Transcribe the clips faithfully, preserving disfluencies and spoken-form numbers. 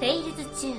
テイルズチューン。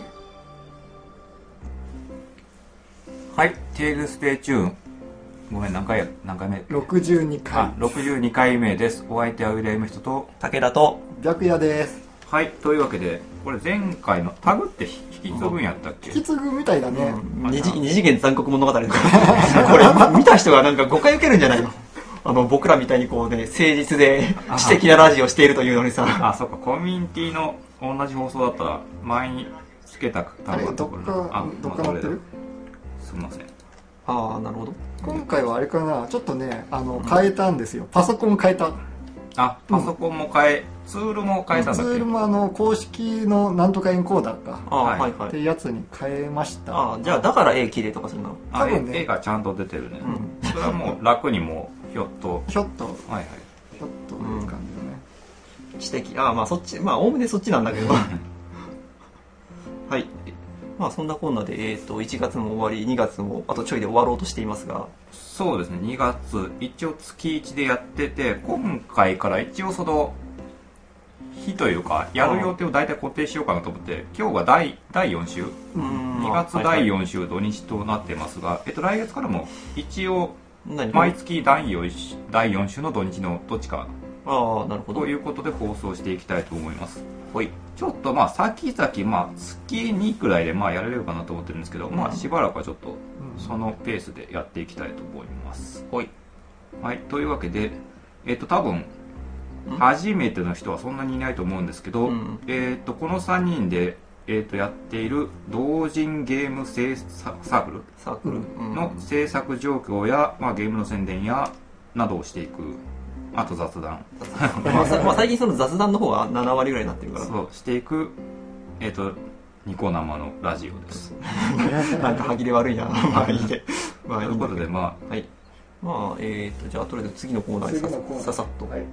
はい、テイルズテイチューン。ごめん、何回や、何回目？ ろくじゅうにかい。 あ、ろくじゅうにかいめです。お相手はウィリアム人と武田と白夜です。 はい、というわけで、これ前回のタグって引き継ぐんやったっけ？ 引き継ぐみたいだね。 うん、二, 次二次元残酷物語これ見た人がなんか誤解受けるんじゃないの？あの僕らみたいにこうね、誠実で知的なラジオしているというのにさ。 あ、そっか、コミュニティの同じ放送だったら前につけたあれ、どっかどっかなってる？ すみません。 ああ、なるほど。 今回はあれかな、ちょっとね、あの変えたんですよ。パソコン変えた。 あ、パソコンも変え、うん、ツールも変えたんだっけ？ ツールもあの公式のなんとかエンコーダーか。 あ、はい、はいはい。 っていうやつに変えました。 あ、じゃあだから絵綺麗とかするの？ 多分ね、絵がちゃんと出てるね。うん、それはもう楽にもひょっとひょっとはいはい。 ひょっという感じだね。 知的。あ、まあそっち、まあおおむねそっちなんだけど。はい。まあそんなこんなで、えー、といちがつも終わり、にがつもあとちょいで終わろうとしていますが、 そうですね、にがつ一応月いちでやってて、今回から一応その日というかやる予定を大体固定しようかなと思って、今日が第だいよん週、にがつだいよん週土日となってますが、えっと、来月からも一応毎月だいよん週の土日のどっちかあ、なるほど、 ということで放送していきたいと思います。 はい。 ちょっとまあ先々、まあ、月にくらいでまあやれるかなと思ってるんですけど、まあしばらくはちょっとそのペースでやっていきたいと思います。 はい。 はい、というわけで、えっと多分初めての人はそんなにいないと思うんですけど、うん、えっとこのさんにんで、えっとやっている同人ゲーム制作サークルサークルの制作状況や、まあ、ゲームの宣伝やなどをしていく。あと雑談まあ、まあ最近その雑談の方がななわりぐらいになってるからそうしていく、えっとニコ生のラジオですなんか歯切れ悪いなまあいいで、まあ、 ということでまあはいまあえーとじゃあとりあえず次のコーナーに さ, ささっと、はい、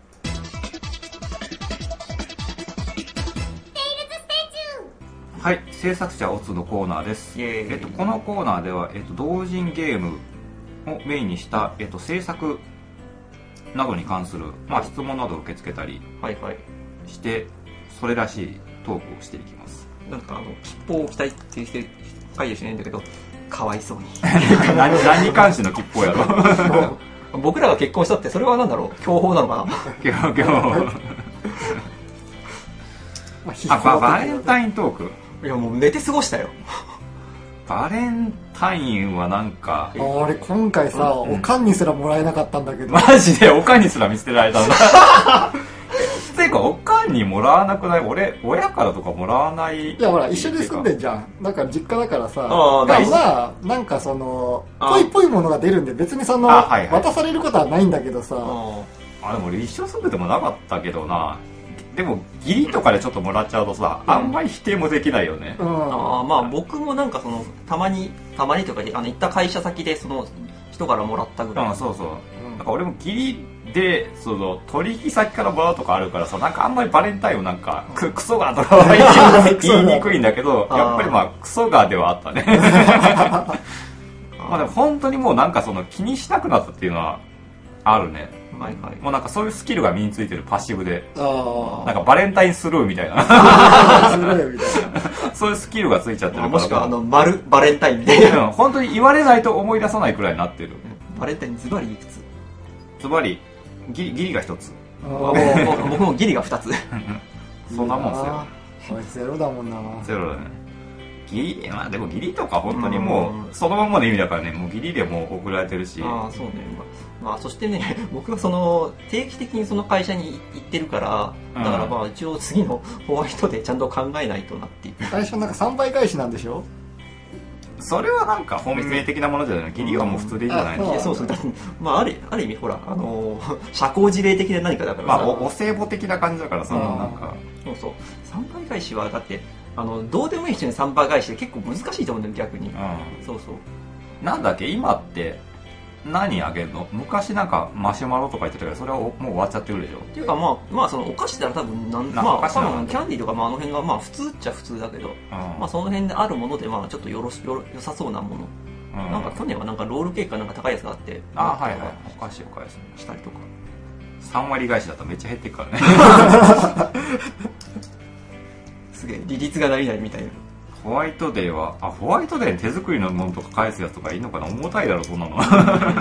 はい、制作者オツのコーナーです。えっとこのコーナーでは、えっと、同人ゲームをメインにした、えっと、制作などに関する、まあ、質問などを受け付けたりして、はいはい、それらしいトークをしていきます。 なんかあの吉報を期待ってして書いてしないんだけど、かわいそうに何, 何に関しての吉報やろ僕らが結婚したってそれは何だろう、享保なのかな享保あ、バ, バレンタイントーク。 いやもう寝て過ごしたよバレンタインはなんかあれ今回さ、うん、おかんにすらもらえなかったんだけど、 マジでおかんにすら見捨てられたんだていうかおかんにもらわなくない？俺親からとかもらわない。 いやほら一緒に住んでんじゃん。だから実家だからさ、あまあなんかそのぽいぽいものが出るんで別にその、はいはい、渡されることはないんだけどさ。 あでも俺一緒に住んでてもなかったけどな。でも義理とかでちょっともらっちゃうとさ、うん、あんまり否定もできないよね、 うん、あまあ僕もなんかそのたまにたまにというかあの行った会社先でその人からもらったぐらい。 あそうそう、うん、なんか俺も義理でその取引先からもらうとかあるからさ、なんかあんまりバレンタインをなんか、うん、クソガーとかは言いにくいんだけどやっぱりまあクソガーではあったねまあでも本当にもうなんかその気にしなくなったっていうのはあるね。はいはい、もうなんかそういうスキルが身についてる、パッシブで。あなんかバレンタインスルーみたいなスルーみたいなそういうスキルがついちゃってるから、 もしくはあの丸バレンタインみたいな本当に言われないと思い出さないくらいになってる。 バレンタインズバリいくつ？ ズバリギリが一つ。 僕もギリが二つそんなもんすよ。ゼロだもんな。 ゼロだね。ギリ、まあでもギリとか本当にもうそのままの意味だからね、もうギリでもう送られてるし。 ああそうね。まあそしてね、僕はその定期的にその会社に行ってるから、だからまあ一応次のホワイトでちゃんと考えないとなっていう。 最初なんかさんばい返しなんでしょ？ それはなんか本命的なものじゃないの。ギリはもう普通でいいじゃないの。 うん、そうそう。まああるある意味ほらあの社交辞令的な何かだからさ。 まあ お, お歳暮的な感じだからさ、なんか。 そうそう。さんばい返しはだって。あのどうでもいい人にさんばい返しで結構難しいと思うんだよ逆に、うん、そうそうなんだっけ今って何あげるの？昔なんかマシュマロとか言ってたけどそれはもう終わっちゃってるでしょ。 っていうかまあまあそのお菓子なら多分なんまあ多分キャンディーとかまああの辺がまあ普通っちゃ普通だけど、うん、まあその辺であるものでまあちょっとよろしよ良さそうなもの、うん、なんか去年はなんかロールケーキかなんか高いやつがあってあはいはいお菓子を返すしたりとかさんわり返しだったらめっちゃ減っていくからねすげえ利率が何々みたいな。 ホワイトデーはあホワイトデーに手作りのものとか返すやつとかいいのかな。重たいだろそんなのあ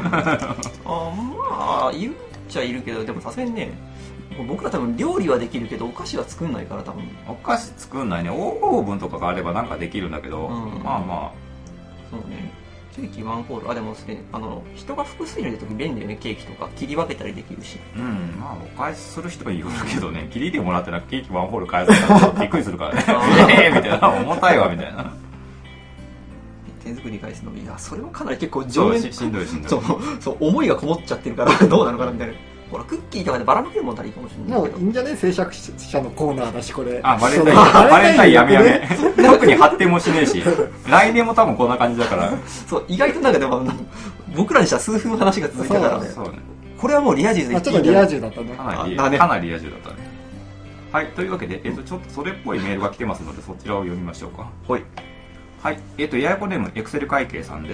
まあいるっちゃいるけど、でもさすがにね僕ら多分料理はできるけどお菓子は作んないから多分。 お菓子作んないね。オーブンとかがあればなんかできるんだけど、うん、まあまあそうね。ケーキワンホール、あでもね、あの人が複数いる時便利よね。ケーキとか切り分けたりできるし。 うん、まあお返しする人はいるけどね、切りでもらってなくケーキワンホール返すからびっくりするからねええみたいな、重たいわみたいな。 手作り返すの、いやそれはかなり結構上ししんどいしんどい。 そうそう思いがこもっちゃってるからどうなのかなみたいな。ほらクッキーとかでばらまけるもんたらいいかもしれないけど。 もういいんじゃね、制作者のコーナーだしこれ。 あ、バレンタインバレンタインやめやめ特に発展もしねえし来年も多分こんな感じだから。 そう意外となんかでも僕らにしたら数分話が続いたからね。そうね、これはもうリア充で言っていいんじゃない。ちょっとリア充だったね。 かなりかなりリア充だったね。はい、というわけで、えっと、ちょっとそれっぽいメールが来てますのでそちらを読みましょうか。 はいはい、えっとややこネームエクセル会計さんです。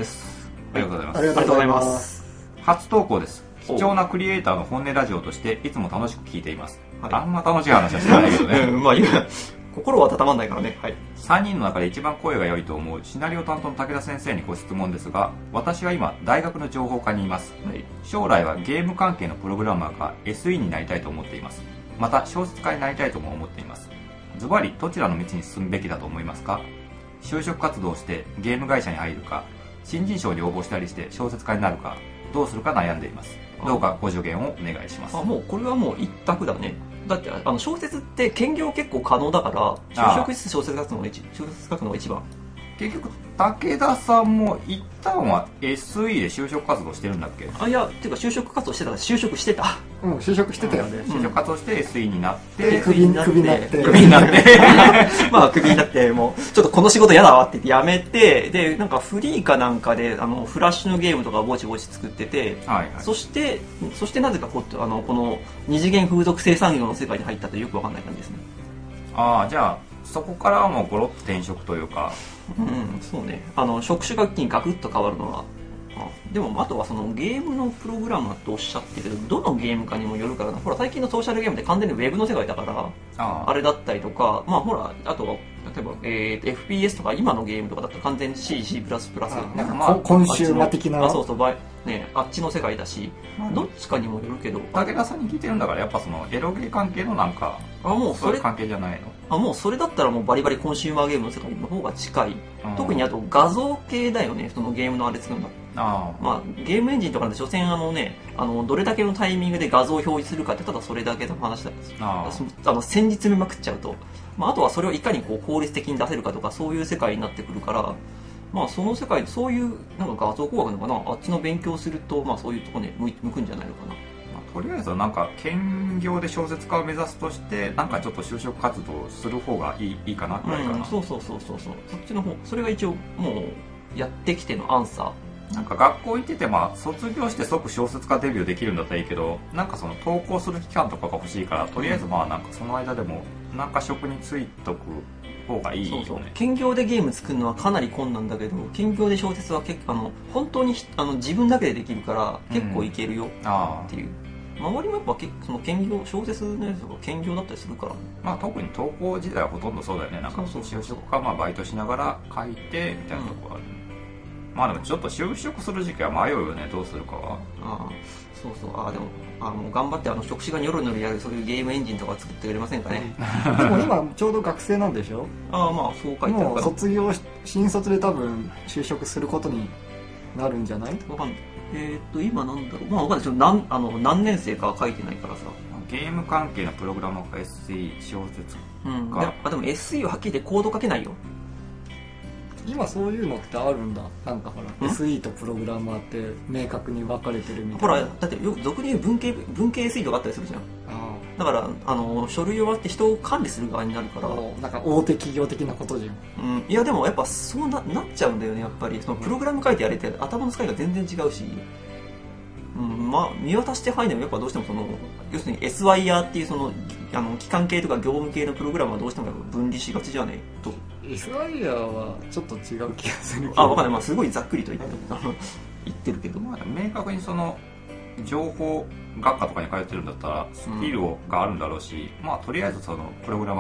ありがとうございます。 ありがとうございます。 初投稿です。貴重なクリエイターの本音ラジオとしていつも楽しく聞いています、はい、あんま楽しい話はしてないけどねうん、まあ今心は温まんないからね、はい、 さんにんの中で一番声が良いと思うシナリオ担当の武田先生にご質問ですが、私は今大学の情報科にいます、はい、将来はゲーム関係のプログラマーか エスイー になりたいと思っています。また小説家になりたいとも思っています。ズバリどちらの道に進むべきだと思いますか？就職活動をしてゲーム会社に入るか、新人賞に応募したりして小説家になるか、どうするか悩んでいます。どうかご助言をお願いします。 あ、もうこれはもう一択だね。だってあの小説って兼業結構可能だから就職室小説書くのが一小説書くのが一番。 結局武田さんも一旦は エスイー で就職活動してるんだっけ？ あ、いやっていうか就職活動してた就職してたうん就職してたよね、 うん、就職活動して エスイー になってクビになってクビになってクビになってまあクビになってもうちょっとこの仕事嫌だわって言って辞めて、でなんかフリーかなんかであのフラッシュのゲームとかぼちぼち作ってて、はいはい、そしてそしてなぜかこあのこの二次元風俗生産業の世界に入ったというよくわかんない感じですね。 ああ、じゃあそこからはもうゴロッと転職というか、 うん、そうね、あの職種が一気にガクッと変わるのは、あでもあとはそのゲームのプログラマーっておっしゃってるけど、どのゲームかにもよるからな。ほら最近のソーシャルゲームって完全にウェブの世界だから、あ, あれだったりとか、まあほらあとは例えば、えー、エフピーエス とか今のゲームとかだったら完全に C、C++、 なんかまあコンシューマー的な、 あそうそうね、あっちの世界だし、まあ、どっちかにもよるけど、 武田さんに聞いてるんだからやっぱそのエロゲー関係のなんか、あもうそれそういう関係じゃないの？ あもうそれだったらもうバリバリコンシューマーゲームの世界の方が近い、うん、特にあと画像系だよね、そのゲームのあれ作るんだ。あまあゲームエンジンとかなんて所詮あのね、あのどれだけのタイミングで画像を表示するかってただそれだけの話だ。ああの戦術見まくっちゃうと、まあ、あとはそれをいかにこう効率的に出せるかとかそういう世界になってくるから、まあその世界そういうなんか画像工学のかな、あっちの勉強するとまあそういうところね向くんじゃないのかな。 とりあえずはなんか兼業で小説家を目指すとしてなんかちょっと就職活動する方がいい、いいかなくらいかな、 うん、そうそうそうそうそう、そっちの方、それが一応もうやってきてのアンサー。 なんか学校行っててまあ卒業して即小説家デビューできるんだったらいいけど、なんかその投稿する期間とかが欲しいから、とりあえずまあなんかその間でもなんか職に就いとく方がいいよね。 そうそう、兼業でゲーム作るのはかなり困難だけど、兼業で小説は結構あの本当にあの自分だけでできるから結構いけるよっていう、うん、周りもやっぱその兼業小説のやつとか兼業だったりするからね。 まあ特に投稿時代はほとんどそうだよね。なんか就職かまあバイトしながら書いてみたいなところある、うん、まあでもちょっと就職する時期は迷うよね、どうするかは。 ああそうそう、ああでもあもう頑張ってあの職種がニョロニョロやるそういうゲームエンジンとか作ってくれませんかね。 でも今ちょうど学生なんでしょ。 ああまあそう書いてあるから、もう卒業新卒で多分就職することになるんじゃない？ わかんない。えー、っと今なんだろう、まあわかんない、ちょっと何あの何年生かは書いてないからさ。 ゲーム関係のプログラマーか エスイー 小説か、 うん、であでも エスイー ははっきり言ってコード書けないよ。 今そういうのってあるんだ。なんかほら エスイー とプログラマーって明確に分かれてるみたいな。 ほらだってよく俗に言う文系文系 エスイー とかあったりするじゃん。あだからあの書類を割って人を管理する側になるから、 なんか大手企業的なことじゃん、うん、いやでもやっぱそう な, なっちゃうんだよね、やっぱりそのプログラム書いてやれて頭の使いが全然違うし、うん、まあ見渡して範囲でもやっぱどうしてもその要するに エスワイアール っていうそのあの機関系とか業務系のプログラムはどうしても分離しがちじゃねえと。 エスワイアール はちょっと違う気がするけど、 あ分かんない、まあ、すごいざっくりと言って言ってるけど、 まあ、明確にその情報学科とかに通ってるんだったらスキルをがあるんだろうし、うん、まあとりあえずそのプログラマー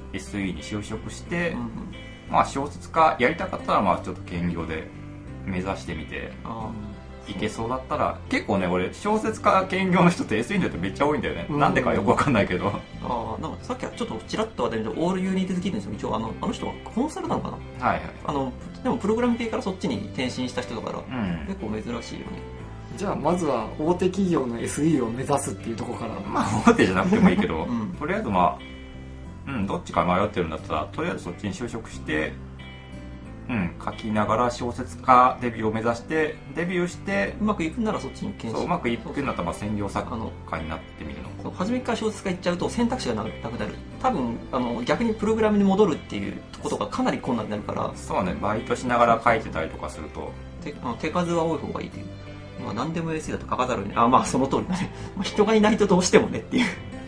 エスイー に就職して、うんうん、まあ小説家やりたかったらまあちょっと兼業で目指してみていけそうだったら、結構ね俺小説家兼業の人って エスイー によってめっちゃ多いんだよね、うん、なんでかよくわかんないけど。 ああ、なんかさっきはちょっとちらっとは出るけどオールユニーティズキーですよ。一応あのあの人はコンサルなのかな。 はいはい。 あのでもプログラム系からそっちに転身した人だから、うん、結構珍しいよね。 じゃあまずは大手企業の エスイー を目指すっていうところから。 まあ大手じゃなくてもいいけど、うん、とりあえずまあ、うん、どっちか迷ってるんだったらとりあえずそっちに就職して、うん、書きながら小説家デビューを目指してデビューしてうまくいくならそっちに転身。 そううまくいくんだったらまあ専業作家になってみるの。 初めから小説家行っちゃうと選択肢がなくなる。多分あの逆にプログラムに戻るっていうことがかなり困難になるから。 そうね、バイトしながら書いてたりとかすると手あの手数は多い方がいいっていう。まあ何でも エスイー だと書かざるを得ない。あ、まあその通りだね。人がいないとどうしてもねっていう。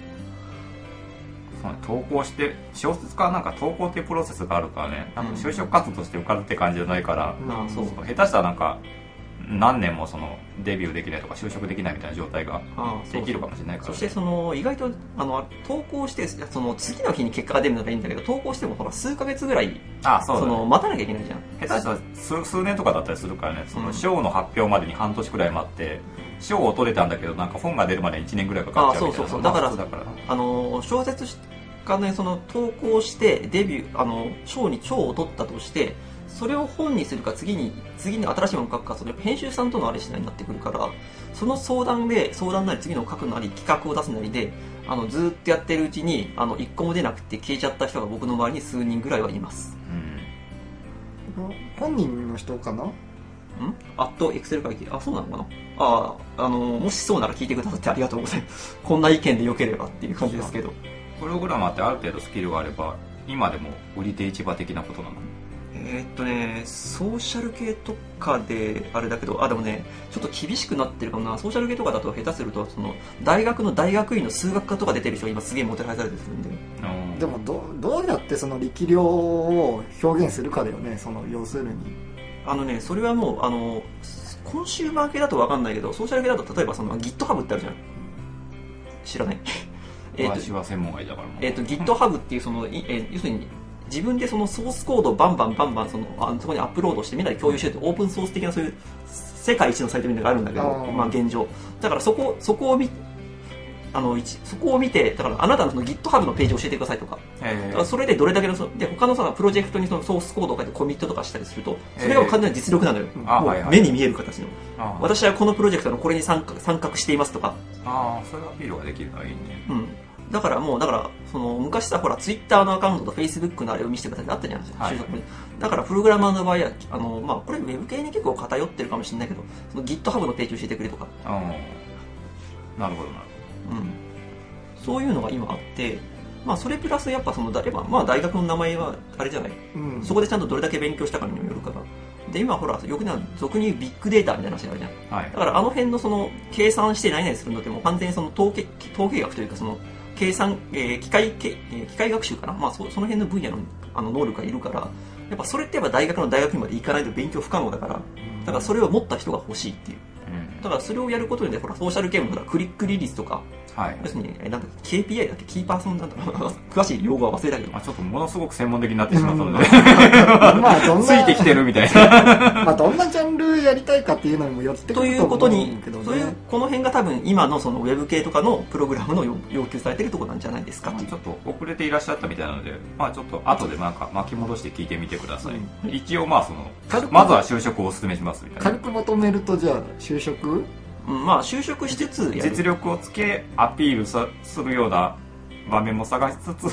そうね、投稿して小説家はなんか投稿っていうプロセスがあるからね、多分就職活動として受かるって感じじゃないから、うん、そうそう下手したらなんか何年もそのデビューできないとか就職できないみたいな状態ができるかもしれないから、ね、 そしてその意外とあの投稿してその次の日に結果が出るのがいいんだけど、投稿してもほら数ヶ月ぐらいあそう、ね、その待たなきゃいけないじゃん。 下手したら 数, 数年とかだったりするからね、その賞の発表までに半年くらい待って賞を取れたんだけどなんか本が出るまでいちねんぐらいかかっちゃうみたいな。あそうそうそう、だから、 だからあの小説家ね、その投稿してデビューあの賞に賞を取ったとしてそれを本にするか次に次に新しいものを書くか、それ編集さんとのあれ次第になってくるから、その相談で相談なり次の書くなり企画を出すなりであのずっとやってるうちにあのいっこも出なくて消えちゃった人が僕の周りに数人ぐらいはいます。 うん、本人の人かな。んあとエクセル書いて、あそうなのかな。ああのもしそうなら聞いてくださってありがとうございます。こんな意見でよければっていう感じですけど、 プログラマーってある程度スキルがあれば今でも売り手市場的なことなの？ えー、っとねソーシャル系とかであれだけど、あでもねちょっと厳しくなってるかもな。ソーシャル系とかだと下手するとその大学の大学院の数学科とか出てる人が今すげえもてはやされてるんで、 でも ど, どうやってその力量を表現するかだよね。その要するにあのねそれはもうあのコンシューマー系だと分かんないけど、ソーシャル系だと例えばその GitHub ってあるじゃん。知らない？ えー、私は専門外だからもう、 えー、と GitHub っていうその、えー、要するに自分でそのソースコードをバンバンバンバンそのあそこにアップロードしてみんなで共有してるオープンソース的なそういう世界一のサイトみたいなのがあるんだけど、まあ現状だからそこそこを見あのそこを見てだからあなたのその GitHub のページを教えてくださいとか、だからそれでどれだけのそで他のさプロジェクトにそのソースコードを書いてコミットとかしたりするとそれが完全な実力なのよ。もう目に見える形の私はこのプロジェクトのこれに参画参画していますとか、 ああそれがアピールができるからいいね。 うんだからもうだからその昔さほらツイッターのアカウントとフェイスブックのあれを見せてくださいってあったじゃないですか、はい、だからプログラマーの場合はあの、まあ、これウェブ系に結構偏ってるかもしれないけどその GitHub のページ教えてくれとか、 あなるほどなるほど、うん、そういうのが今あって、まあ、それプラスやっぱそのだれば、まあ、大学の名前はあれじゃない、うん、そこでちゃんとどれだけ勉強したかにもよるからで今ほらよく俗に言うビッグデータみたいな話があるじゃん、はい、だからあの辺のその計算して何々するのでも完全にその統計統計学というかその計算、えー、機械、えー、機械学習かな、まあ、そ, その辺の分野の、あの能力がいるからやっぱそれってやっぱ大学の大学にまで行かないと勉強不可能だからだからそれを持った人が欲しいっていう、うん、だからそれをやることでほらソーシャルゲームのクリックリリースとか、はい、要するになんだ ケーピーアイ だっけキーパーソンなんだ詳しい用語は忘れたけど、 まあ、ちょっとものすごく専門的になってしまったので、うん、まあどんなついてきてるみたいなまあどんなジャンルやりたいかっていうのにもよってくると思うんけどね。 ということにそういうこの辺が多分今のそのウェブ系とかのプログラムの要求されてるところなんじゃないですか。 まあ、ちょっと遅れていらっしゃったみたいなので、まあちょっと後でなんか巻き戻して聞いてみてください。うん、一応まあそのまずは就職をお勧めしますみたいな。 軽くまとめるとじゃあ就職。 うん、まあ就職しつつやる実力をつけアピールさするような場面も探しつつ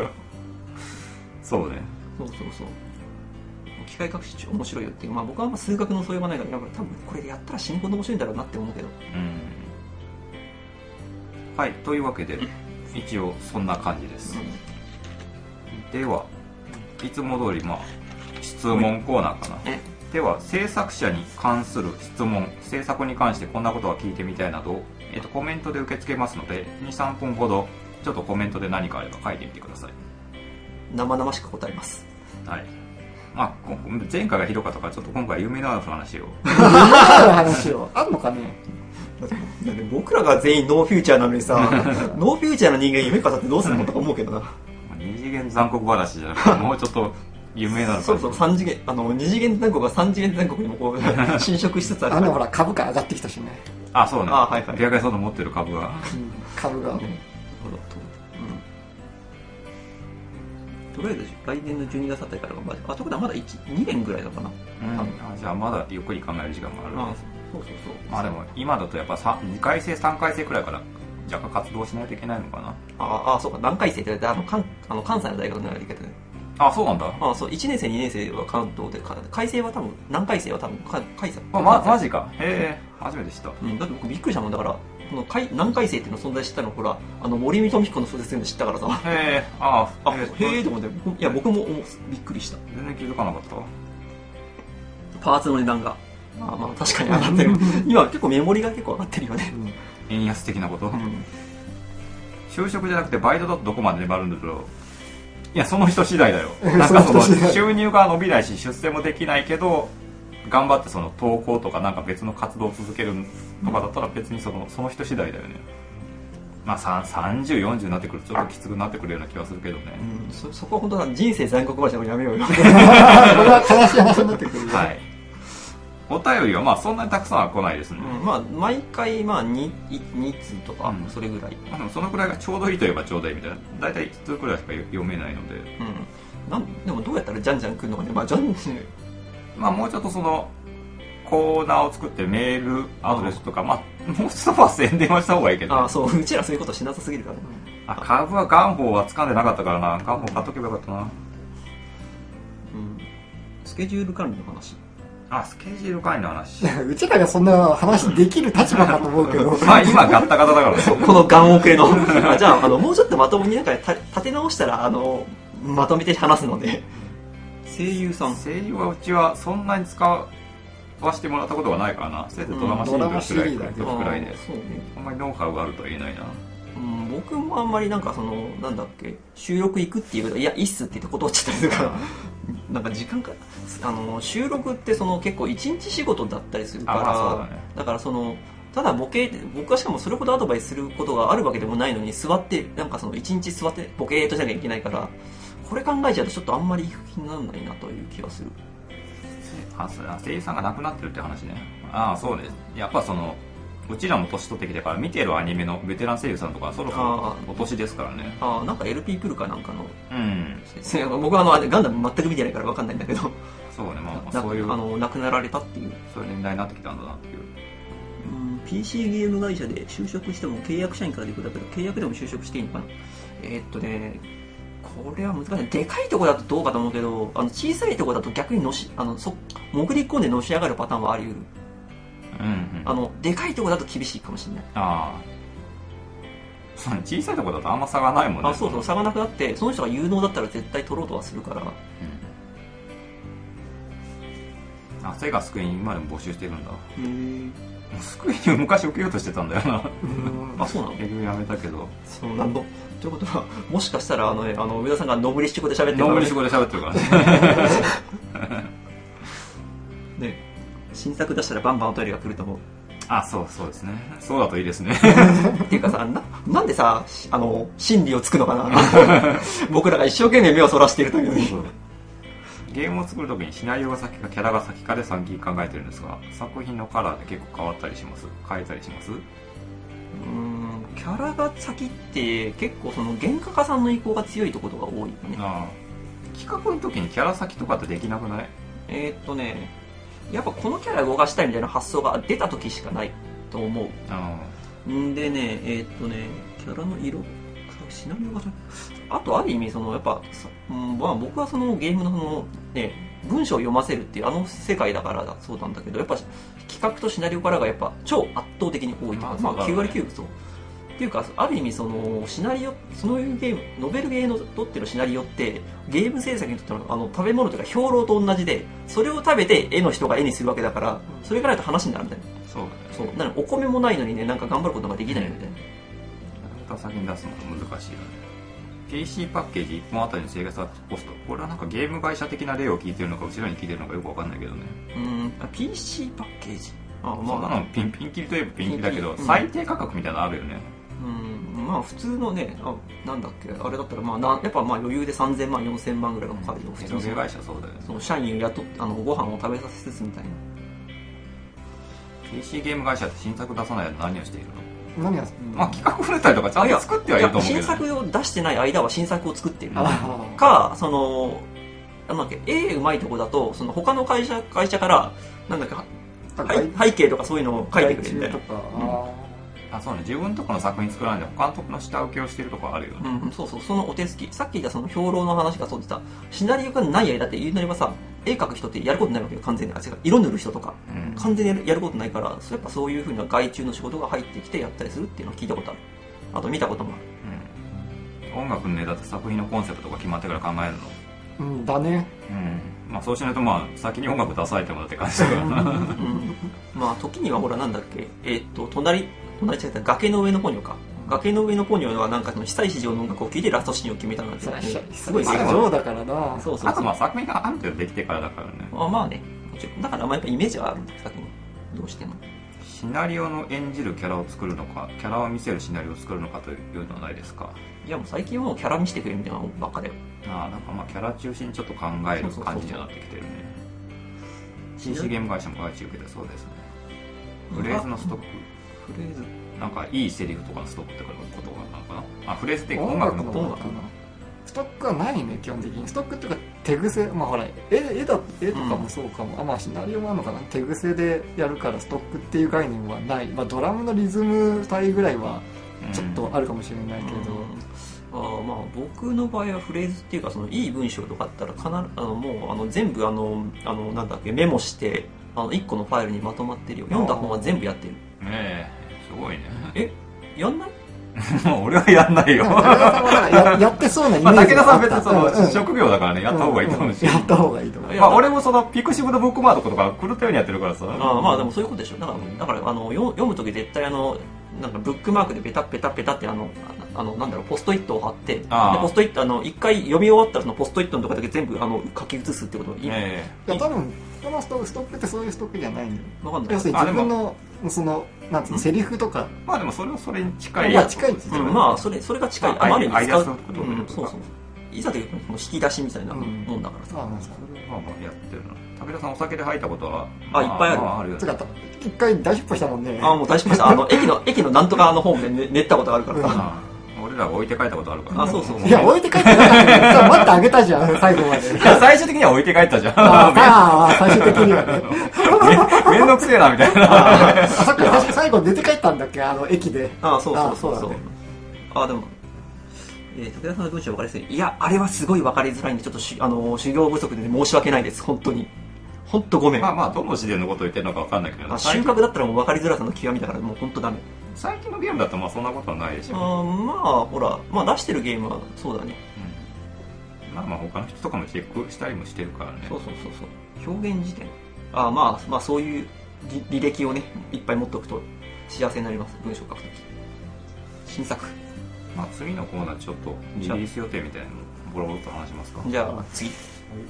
そうねそうそうそう機械学習面白いよっていう、まあ僕はあんま数学の素養がないから多分これでやったら死ぬほど面白いんだろうなって思うけど、うん、 はいというわけで一応そんな感じです、うん、ではいつも通りまあ質問コーナーかな、うんでは制作者に関する質問制作に関してこんなことは聞いてみたいなど、えー、とコメントで受け付けますので にさんぷんほどちょっとコメントで何かあれば書いてみてください。 生々しく答えます。 はい、まあ、前回がひどかったからちょっと今回夢のある話を夢のある話をあんのかね。 だって僕らが全員ノーフューチャーなのにさノーフューチャーの人間夢語ってどうするのとか思うけどな。 二次元残酷話じゃなくてもうちょっと有名なのか。 そうそう三次元あの二次元残酷が三次元残酷にもこう侵食しつつある。 あのほら株価上がってきたしね。 あそうね。 あはいはい。 ビアガイさんの持ってる株が、うん、 株が。 とりあえず来年のじゅうにがつあたりからまあところはまだにねんぐらいだかな、 うん、あじゃあまだゆっくり考える時間がある。 あそうそうそう。 まあでも今だとやっぱにかい生さんかい生くらいから若干活動しないといけないのかな。 ああそうか、何回生って言われてあの関あの関西の大学のやり方で、 あそうなんだ。 あそういちねん生にねん生は関東で、改正は多分何回生は多分関西。 あまマジか。へえ初めて知った、 うん、だって僕びっくりしたもんだから。この何回生っていうの存在知ったのほらあの森見富彦の小説で知ったからさ。 へえああへえと思って、いや僕もびっくりした。 全然気づかなかった。 パーツの値段がまあまあ確かに上がってる今結構メモリが結構上がってるよね、 うん、円安的なこと、 うん、 就職じゃなくてバイトだとどこまで粘るんだろう。いやその人次第だよなんかその収入が伸びないし出世もできないけど頑張ってその投稿とかなんか別の活動を続けるとかだったら別にそのその人次第だよね。まあさんじゅう、よんじゅうになってくるとちょっときつくなってくるような気がするけどね、 うん、そ, そこは本当は人生残酷話をやめようよこれは悲しい話になってくるよ。 はいお便りはまあそんなにたくさんは来ないですね、 うん、まあ毎回まあ 2, 2通とかそれぐらい、 うん、まあ、でもそのくらいがちょうどいいといえばちょうどいいみたいな。大体いつつくらいしか読めないので、 うん、なんでもどうやったらじゃんじゃん来るのかね。まあじゃんまあもうちょっとそのコーナーを作ってメールアドレスとか、うん、まあもうちょっとは宣伝はした方がいいけど、ね、 ああそううちらそういうことしなさすぎるからね。 あ株は元宝は掴んでなかったからな。元宝買っとけばよかったな。うん、 スケジュール管理の話。 あスケジュール管理の話うちらがそんな話できる立場かと思うけどまあ今ガッタガタだからねこのガンオケのあじゃあ、あのもうちょっとまともになんか立て直したらあのまとめて話すので。声優さん声優はうちはそんなに使わせてもらったことがないからな。せいぜいドラマシリーズくらい、うん、くらいで、そうね、あんまりノウハウがあるとは言えないな。 うん、僕もあんまりなんかそのなんだっけ収録行くっていうけどいやいいっすって言って断っちゃったりするからなんか時間かあの収録ってその結構一日仕事だったりするから、 まあそうだね、 だからそのただボケ僕はしかもそれほどアドバイスすることがあるわけでもないのに座ってなんかその一日座ってボケーっとしなきゃいけないからこれ考えちゃうとちょっとあんまりいい気にならないなという気がする。 あそれは声優さんが亡くなってるって話ね。ああそうです。やっぱそのうちらも年取ってきてから見てるアニメのベテラン声優さんとかそろそろお年ですからね。 ああなんか エルピー プルかなんかの、 うん、 僕はあのガンダム全く見てないから分かんないんだけどそうね、まあ、そういうあの亡くなられたっていうそういう年代になってきたんだなっていう。 うん ピーシー ゲーム会社で就職しても契約社員からでいくんだけど契約でも就職していいのかな。えー、っとねこれは難しい。でかいところだとどうかと思うけどあの小さいところだと逆にのしあのそ潜り込んでのし上がるパターンはあり得る。うんうん、あのでかいところだと厳しいかもしれない。ああそうね、小さいところだとあんま差がないもんね。 あそうそう差がなくなってその人が有能だったら絶対取ろうとはするから、うん、 あセガスクエニ今でも募集してるんだ。へえスクエニを昔受けようとしてたんだよな。 あそうなの。 結局やめたけど。 そうなんだ。ということはもしかしたらあの、ね、あの上田さんがノブリシチ語で喋ってるから、 ね、ノブリシチ語で喋ってるからね。 ね新作出したらバンバンお便りが来ると思う。 あそうそうですね。そうだといいですね。 っていうかさ な, なんでさあの心理をつくのかな。僕らが一生懸命目をそらしているというのに。 ゲームを作るときにシナリオが先かキャラが先かでさんき考えてるんですが作品のカラーで結構変わったりします変えたりします。 うーんキャラが先って結構その原画家さんの意向が強いところが多いよね。 ああ企画の時にキャラ先とかってできなくない。 えー、っとねやっぱこのキャラ動かしたいみたいな発想が出た時しかないと思う。あんでねえー、っとねキャラの色シナリオがあとある意味そのやっぱ、うんまあ、僕はそのゲームのその、ね、文章を読ませるっていうあの世界だからだそうなんだけどやっぱ企画とシナリオからがやっぱ超圧倒的に多いとか、まあ、きゅうわりきゅうぶそうっていうかある意味そのシナリオそういうゲームノベルゲーのとってのシナリオってゲーム制作にとってのあの食べ物というか兵糧と同じでそれを食べて絵の人が絵にするわけだからそれがないと話になるんだよ。 そうそうなのお米もないのにねなんか頑張ることができないみたいな。 先に出すのが難しいよね。ピーシー パッケージいっぽんあたりの制作コストこれはなんかゲーム会社的な例を聞いてるのか後ろに聞いてるのかよくわかんないけどね。 うん ピーシー パッケージあ、まあ、そんなのピンピンキリといえばピンキリだけど、うん、最低価格みたいなのあるよね。 うんままあ普通のね、あなんだっけ、あれだったらまあなやっぱまあ余裕でさんぜんまんよんせんまんぐらいはかかるよ、普通のゲーム会社そうだよね。 その社員を雇ってあのご飯を食べさせつつみたいな。 ピーシー ゲーム会社って新作出さないと何をしているの？ 何や、 まあ企画触れたりとかちゃんと作ってはいると思うけど、 新作を出してない間は新作を作っているか、そのなんだっけ、絵うまいとこだとその他の会社会社からなんだっけ、背景とかそういうのを書いてくれるみたいな。 あ、そうね、自分とこの作品作らないで他のとこの下請けをしてるとこあるよね。 うん、そうそう、そのお手つき、さっき言ったその評論の話がそうでさ、シナリオがない間って言うなればさ、絵描く人ってやることないわけよ、完全に。あ、違う、色塗る人とか、うん、完全にやることないから、やっぱそういうふうな外注の仕事が入ってきてやったりするっていうのを聞いたことある。あと見たこともある。うん、音楽のね、だって作品のコンセプトが決まってから考えるの。うん、だね。 うん。まあそうしないとまあ先に音楽出されてもらって感じだからな。うん、 まあ時にはほらなんだっけ、えー、っと隣隣違った崖の上のポニョか。崖の上のポニョはなんかその久石譲の音楽を聴いてラストシーンを決めたなんて、ね、 すごい正常だからな。 そうそうそう。あとまあ作品がある程度できてからだからね。 あ、まあね。だからまあやっぱイメージはあるんだ先にどうしても。 シナリオの演じるキャラを作るのか、キャラを見せるシナリオを作るのかというのはないですか？ いやもう最近はもうキャラ見せてくれみたいなのばっかだよ。 ああ、なんかまあキャラ中心にちょっと考える感じにはなってきてるね。シーシー ゲーム会社も外注受けてそうですね。フレーズのストック。 フレーズなんかいいセリフとかのストックってことなのかな。あ、フレーズって音楽のことなのかな。 ストックはないね、基本的に。ストックっていうか手癖、まあほら、絵, 絵, だ絵とかもそうかも、うん、あ、まあシナリオもあるのかな。手癖でやるからストックっていう概念はない。まあドラムのリズム帯ぐらいはちょっとあるかもしれないけど、 うんうん、あまあ僕の場合はフレーズっていうかそのいい文章とかあったら必ずあのもうあの全部あのあのなんだっけメモしてあのいっこのファイルにまとまってるよ。読んだ本は全部やってる。 ねえ、すごいね。 え、やんない？ もう俺はやんないよ。 武田さんはや, やってそうなイメージがあった。 武田さん別にその、うんうん、職業だからね、やった方がいいと思うし、 うんうん、やった方がいいと思う。 まあ俺もそのピクシブのブックマークとか狂ったようにやってるからさ。 ああ、まあでもそういうことでしょ。だからだからあの読むとき絶対あのなんかブックマークでペタペタペタってあのあのなんだろうポストイットを貼って、でポストイットあの一回読み終わったらそのポストイットのとこだけ全部あの書き写すってこといい。 えー、いや多分このストックってそういうストックじゃないんだよ。 わかんない。 要するに自分のそのなんつうのセリフとか。 まあでもそれはそれに近い。 いや近い。 うん、まあそれそれが近い。 あまりに使う。 そうそう。いざという引き出しみたいなもんだからさ。 まあまあそれはまあやってるな。武田さんお酒で入ったことはあいっぱいある。 まああるよ。 つか一回大失敗したもんね。 あもう大失敗した。あの駅の駅のなんとかのホームで練ったことがあるからさ。 俺らが置いて帰ったことあるから。 あ、そうそうそう。 いや、置いて帰ってなかったけど、待ってあげたじゃん、最後まで。いや、最終的には置いて帰ったじゃん。 ああ、最終的にはね。 めんどくせえな、みたいな。 あ、そっか、確か最後出て帰ったんだっけ、あの、駅で。 あ、そうそうそうそう。あ、でも、えー、武田さんの文章分かりやすい。いや、あれはすごい分かりづらいんで、ちょっとし、あの、修行不足で、ね、申し訳ないです、本当に。本当ごめん。 まあまあ、どの視点のことを言ってるのか分かんないけど、 収穫だったらもう分かりづらさの極みだから、もう本当ダメ。 最近のゲームだとまあそんなことはないでしょ。 あまあほら、まあ出してるゲームはそうだね。 うん、まあまあ他の人とかもチェックしたりもしてるからね。 そうそうそうそう。表現辞典。あまあまあそういう履歴をねいっぱい持っておくと幸せになります。文章書くとき。新作。 まあ次のコーナーちょっとリリース予定みたいなのボロボロと話しますか。 じゃあ次。はい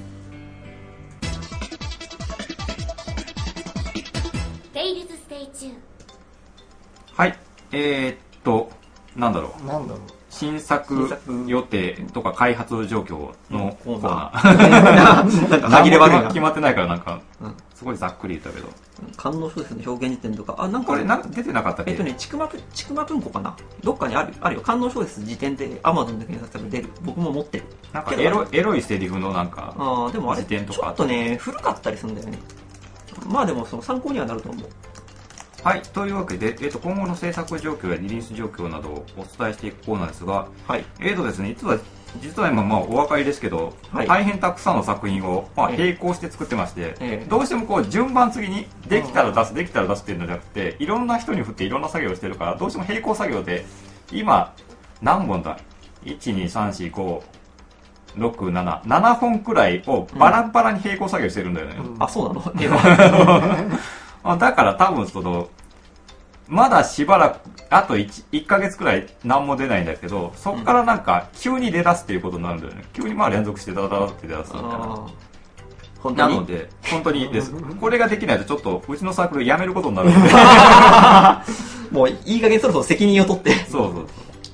はい、えー、っと、なんだろう。 なんだろう。 新作予定とか開発状況のコーナー。なんか紛れ悪いな。 決まってないからなんか、すごいざっくり言ったけど。 官能小説の表現辞典とか、あ、なんか。 これなんか出てなかったっけ？ えっとね、ちくま、ちくま文庫かな。どっかにある、あるよ。官能小説辞典で Amazon で検索したら出る。僕も持ってる。 なんかエロ、エロいセリフのなんか、 あでもあれ、ちょっとね、古かったりするんだよね。まあでもその参考にはなると思う。 はい。というわけで、えっと、今後の制作状況やリリース状況などをお伝えしていくコーナーですが、 はい。 えっとですね、実は、実は今、まあ、お分かりですけど、はい、大変たくさんの作品を、まあ、並行して作ってまして、ええ、どうしてもこう、順番次に、できたら出す、できたら出すっていうのじゃなくて、いろんな人に振っていろんな作業をしてるから、どうしても並行作業で、今、何本だ ?いち、に、さん、よん、ご、ろく、なな、ななほんくらいをバラバラに並行作業してるんだよね。 うん、あ、そうなのだから多分その、まだしばらく、あと 1, いっかげつくらい何も出ないんだけど、そっからなんか急に出だすっていうことになるんだよね。急にまあ連続してダダダって出だすみたいな。本当になので、本当にです。これができないとちょっとうちのサークル辞めることになるので。 もういい加減そろそろ責任を取って。 そうそうそう。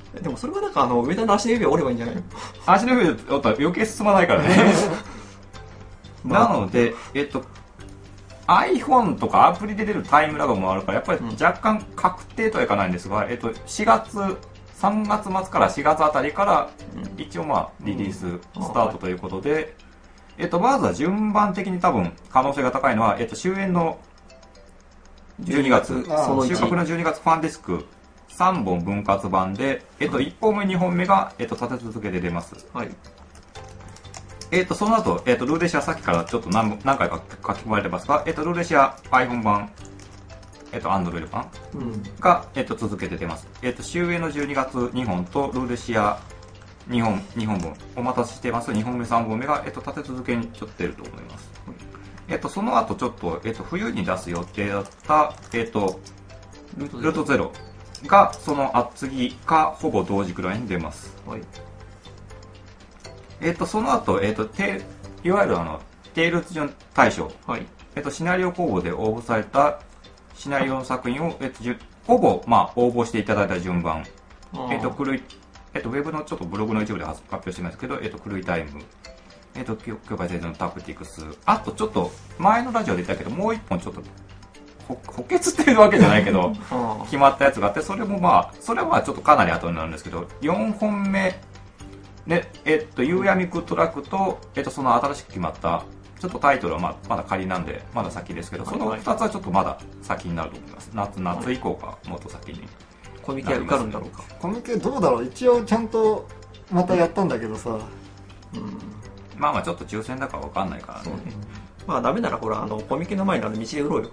でもそれはなんかあの上田の足の指を折ればいいんじゃないの？ 足の指で折ったら余計進まないからね。なので、えっと、iPhone とかアプリで出るタイムラグもあるから、やっぱり若干確定とはいかないんですが、えっと、しがつ、さんがつ末からしがつあたりから、一応まあ、リリーススタートということで、えっと、まずは順番的に多分可能性が高いのは、えっと、終焉のじゅうにがつ、 その収穫のじゅうにがつファンディスクさんぼん分割版で、えっと、いっぽんめ、にほんめが、えっと、立て続けで出ます。 はい。 えっと、その後、えっと、ルーデシアさっきからちょっと何何回か書き込まれてますが、えっと、ルーデシア iPhone 版、えっと、Android 版が、えっと、続けて出ます。えっと、終焉のじゅうにがつにほんと、ルーデシアにほん、にほんぶん、お待たせしてます。にほんめ、さんぼんめが、えっと、立て続けにちょっと出ると思います。えっと、その後ちょっと、えっと、冬に出す予定だった、えっと、ルートゼロが、その次か、ほぼ同時くらいに出ます。 はい。 えっと、その後、えっと、テいわゆるあの、テイルズ準大賞。 はい。 えっと、シナリオ公募で応募されたシナリオの作品を、えっと、じゅほぼ、まあ、応募していただいた順番。えっと、狂い、えっと、ウェブのちょっとブログの一部で発表してますけど、えっと、狂いタイム。えっと、境界線のタクティクス。あと、ちょっと、前のラジオで言ったけど、もう一本ちょっと、ほ補欠っていうわけじゃないけど、決まったやつがあって、それもまあ、それはまあ、ちょっとかなり後になるんですけど、よんほんめ、で、えっと、夕闇クトラックと、えっと、その新しく決まった、ちょっとタイトルはまあまだ仮なんで、まだ先ですけど、そのふたつはちょっとまだ先になると思います。夏、夏以降か、もっと先に。 コミケは受かるんだろうか。 コミケどうだろう、一応ちゃんとまたやったんだけどさ。うん。 まあまあちょっと抽選だからわかんないからね。 そうね。まあダメならほら、あの、コミケの前にあの道で売ろうよ。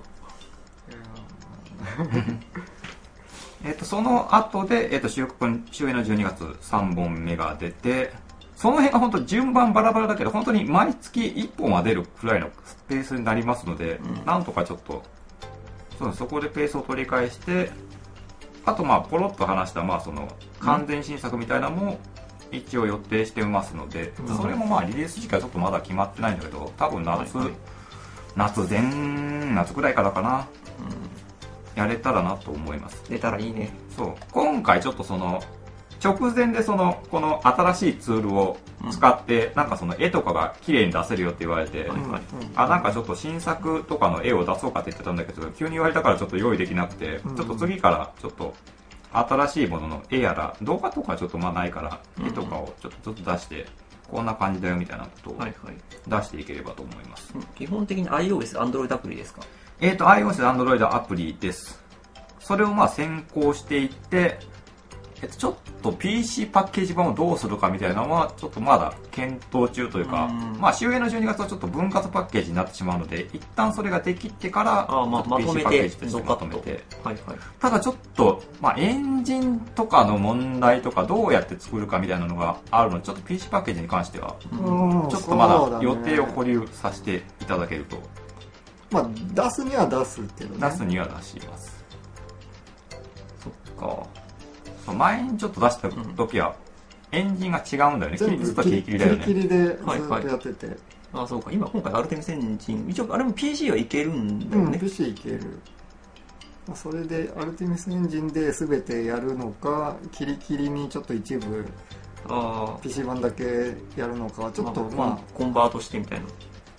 えっと、その後で、えっと、終焉のじゅうにがつさんぼんめが出て、その辺が本当順番バラバラだけど、本当に毎月いっぽんは出るくらいのペースになりますので、うん、なんとかちょっと、そうそこでペースを取り返して、あとまあ、ポロッと話した、まあその、完全新作みたいなのも一応予定してますので、うん、それもまあ、リリース時期はちょっとまだ決まってないんだけど、多分夏、はいはい、夏前、夏ぐらいからかな。うん、やれたらなと思います。 出たらいいね。 そう。今回ちょっとその、直前でその、この新しいツールを使って、うん、なんかその絵とかが綺麗に出せるよって言われて、うん、あ、なんかちょっと新作とかの絵を出そうかって言ってたんだけど、急に言われたからちょっと用意できなくて、うん、ちょっと次からちょっと、新しいものの絵やら、動画とかちょっとまあないから、絵とかをちょっとずつ出して、こんな感じだよみたいなことを出していければと思います。 はいはい、基本的に iOS、Android アプリですか？ えっと、iOS、Android アプリです。それをまあ先行していって、えっと、ちょっと ピーシー パッケージ版をどうするかみたいなのは、ちょっとまだ検討中というか、うまあ、終焉のじゅうにがつはちょっと分割パッケージになってしまうので、一旦それができてから、 あ、まあ、まとめて、 ピーシー パッケージとしてまとめて。 はいはい。 ただちょっと、まあ、エンジンとかの問題とか、どうやって作るかみたいなのがあるので、ちょっと ピーシー パッケージに関しては、ちょっとまだ予定を保留させていただけると。 まあ、出すには出すけどね。 出すには出します。 そっか。 前にちょっと出した時は、エンジンが違うんだよね。 全部ずっと切り切りだよね。 切り切りでずっとやってて。はいはい、 あ、そうか。今、今回アルテミスエンジン、一応あれも ピーシー はいけるんだよね。 うん、ピーシー いける。それでアルテミスエンジンで全てやるのか、キリキリにちょっと一部、あ ピーシー 版だけやるのか、ちょっとまあ、まあ、 コンバートしてみたいな。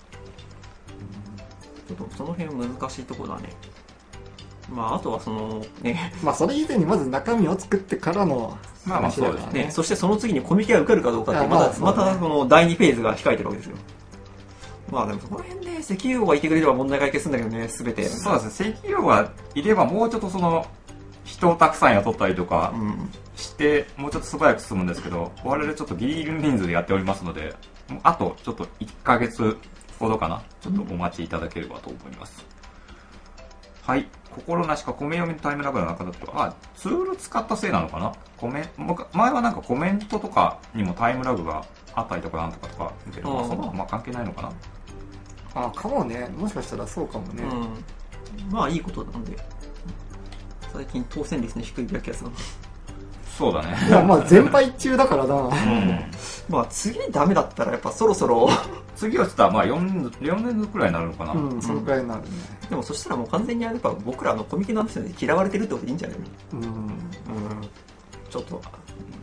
ちょっとその辺難しいところだね。まあ、あとはそのね、 まあそれ以前にまず中身を作ってからのまあまあそうですね。 そしてその次にコミケが受かるかどうかってまた、またそのだいにフェーズが控えてるわけですよ。まあでもそこら辺ね、石油王がいてくれれば問題解決するんだけどね、すべて。 そうですね。石油王がいればもうちょっとその人をたくさん雇ったりとかして、うん、もうちょっと素早く進むんですけど、我々ちょっとギリギリの人数でやっておりますので、あとちょっといっかげつほどかな、ちょっとお待ちいただければと思います。うん、はい。心なしか米読みのタイムラグがなかったと、あ、ツール使ったせいなのかな。コメ前はなんかコメントとかにもタイムラグがあったりとかなんとかとかけど、まあ、そんなのまあ関係ないのかな。 あ、かもね。もしかしたらそうかもね。 うん、まあいいことなんで。最近当選率の低いだけやつな。 そうだね。 いや、まあ全敗中だからな。うん、 まあ次ダメだったらやっぱそろそろ次はちょっとまあ 4, 4年くらいになるのかな。 うん、そのくらいになるね。 でもそしたらもう完全にやれば僕らのコミケの話で嫌われてるってことでいいんじゃないの？うん。うん。ちょっと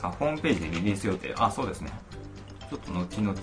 あ、ホームページでリリース予定。あ、そうですね。ちょっと後々。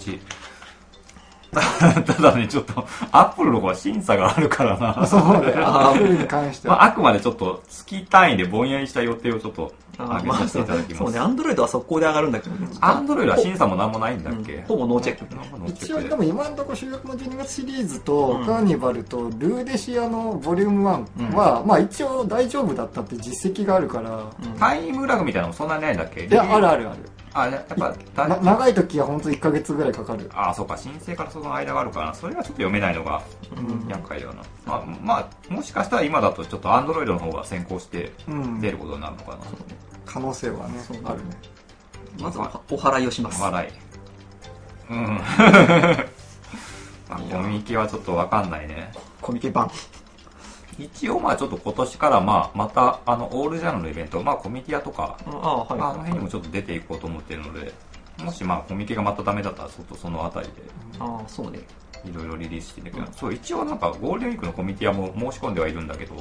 ただね、ちょっと、アップルの方は審査があるからな。 そうだよ、アップルに関しては。 まあ、あくまでちょっと、月単位でぼんやりした予定をちょっと、上げさせていただきます。 そうね、アンドロイドは速攻で上がるんだけどね。 アンドロイドは審査もなんもないんだっけ、うん、 ほぼノーチェック。 一応でも今のところ修学のじゅうにがつシリーズと、うん、カーニバルとルーデシアのボリュームワンは、うん、まあ一応大丈夫だったって実績があるから、うん、 タイムラグみたいなのもそんなにないんだっけ？ いや、あるあるある。 あ、やっぱな長い時は本当いっかげつぐらいかかる。 ああ、そうか、申請からその間があるからな。それがちょっと読めないのが厄介だよな、うん、まあ、まあもしかしたら今だとちょっとアンドロイドの方が先行して出ることになるのかな、うん、 可能性はねあるね。 まずはお祓いをします。 お祓い、うん。まあ、コミケはちょっとわかんないね。 コミケ版一応まあちょっと今年からまあまたあのオールジャンルのイベント、まあコミティアとか、あ, あ, はい、あの辺にもちょっと出ていこうと思ってるので、もしまあコミケがまたダメだったらちょっとそのあたりで、 ああそうね、 いろいろリリースしてるけど、うん、そう一応なんかゴールデンウィークのコミティアも申し込んではいるんだけど、うん、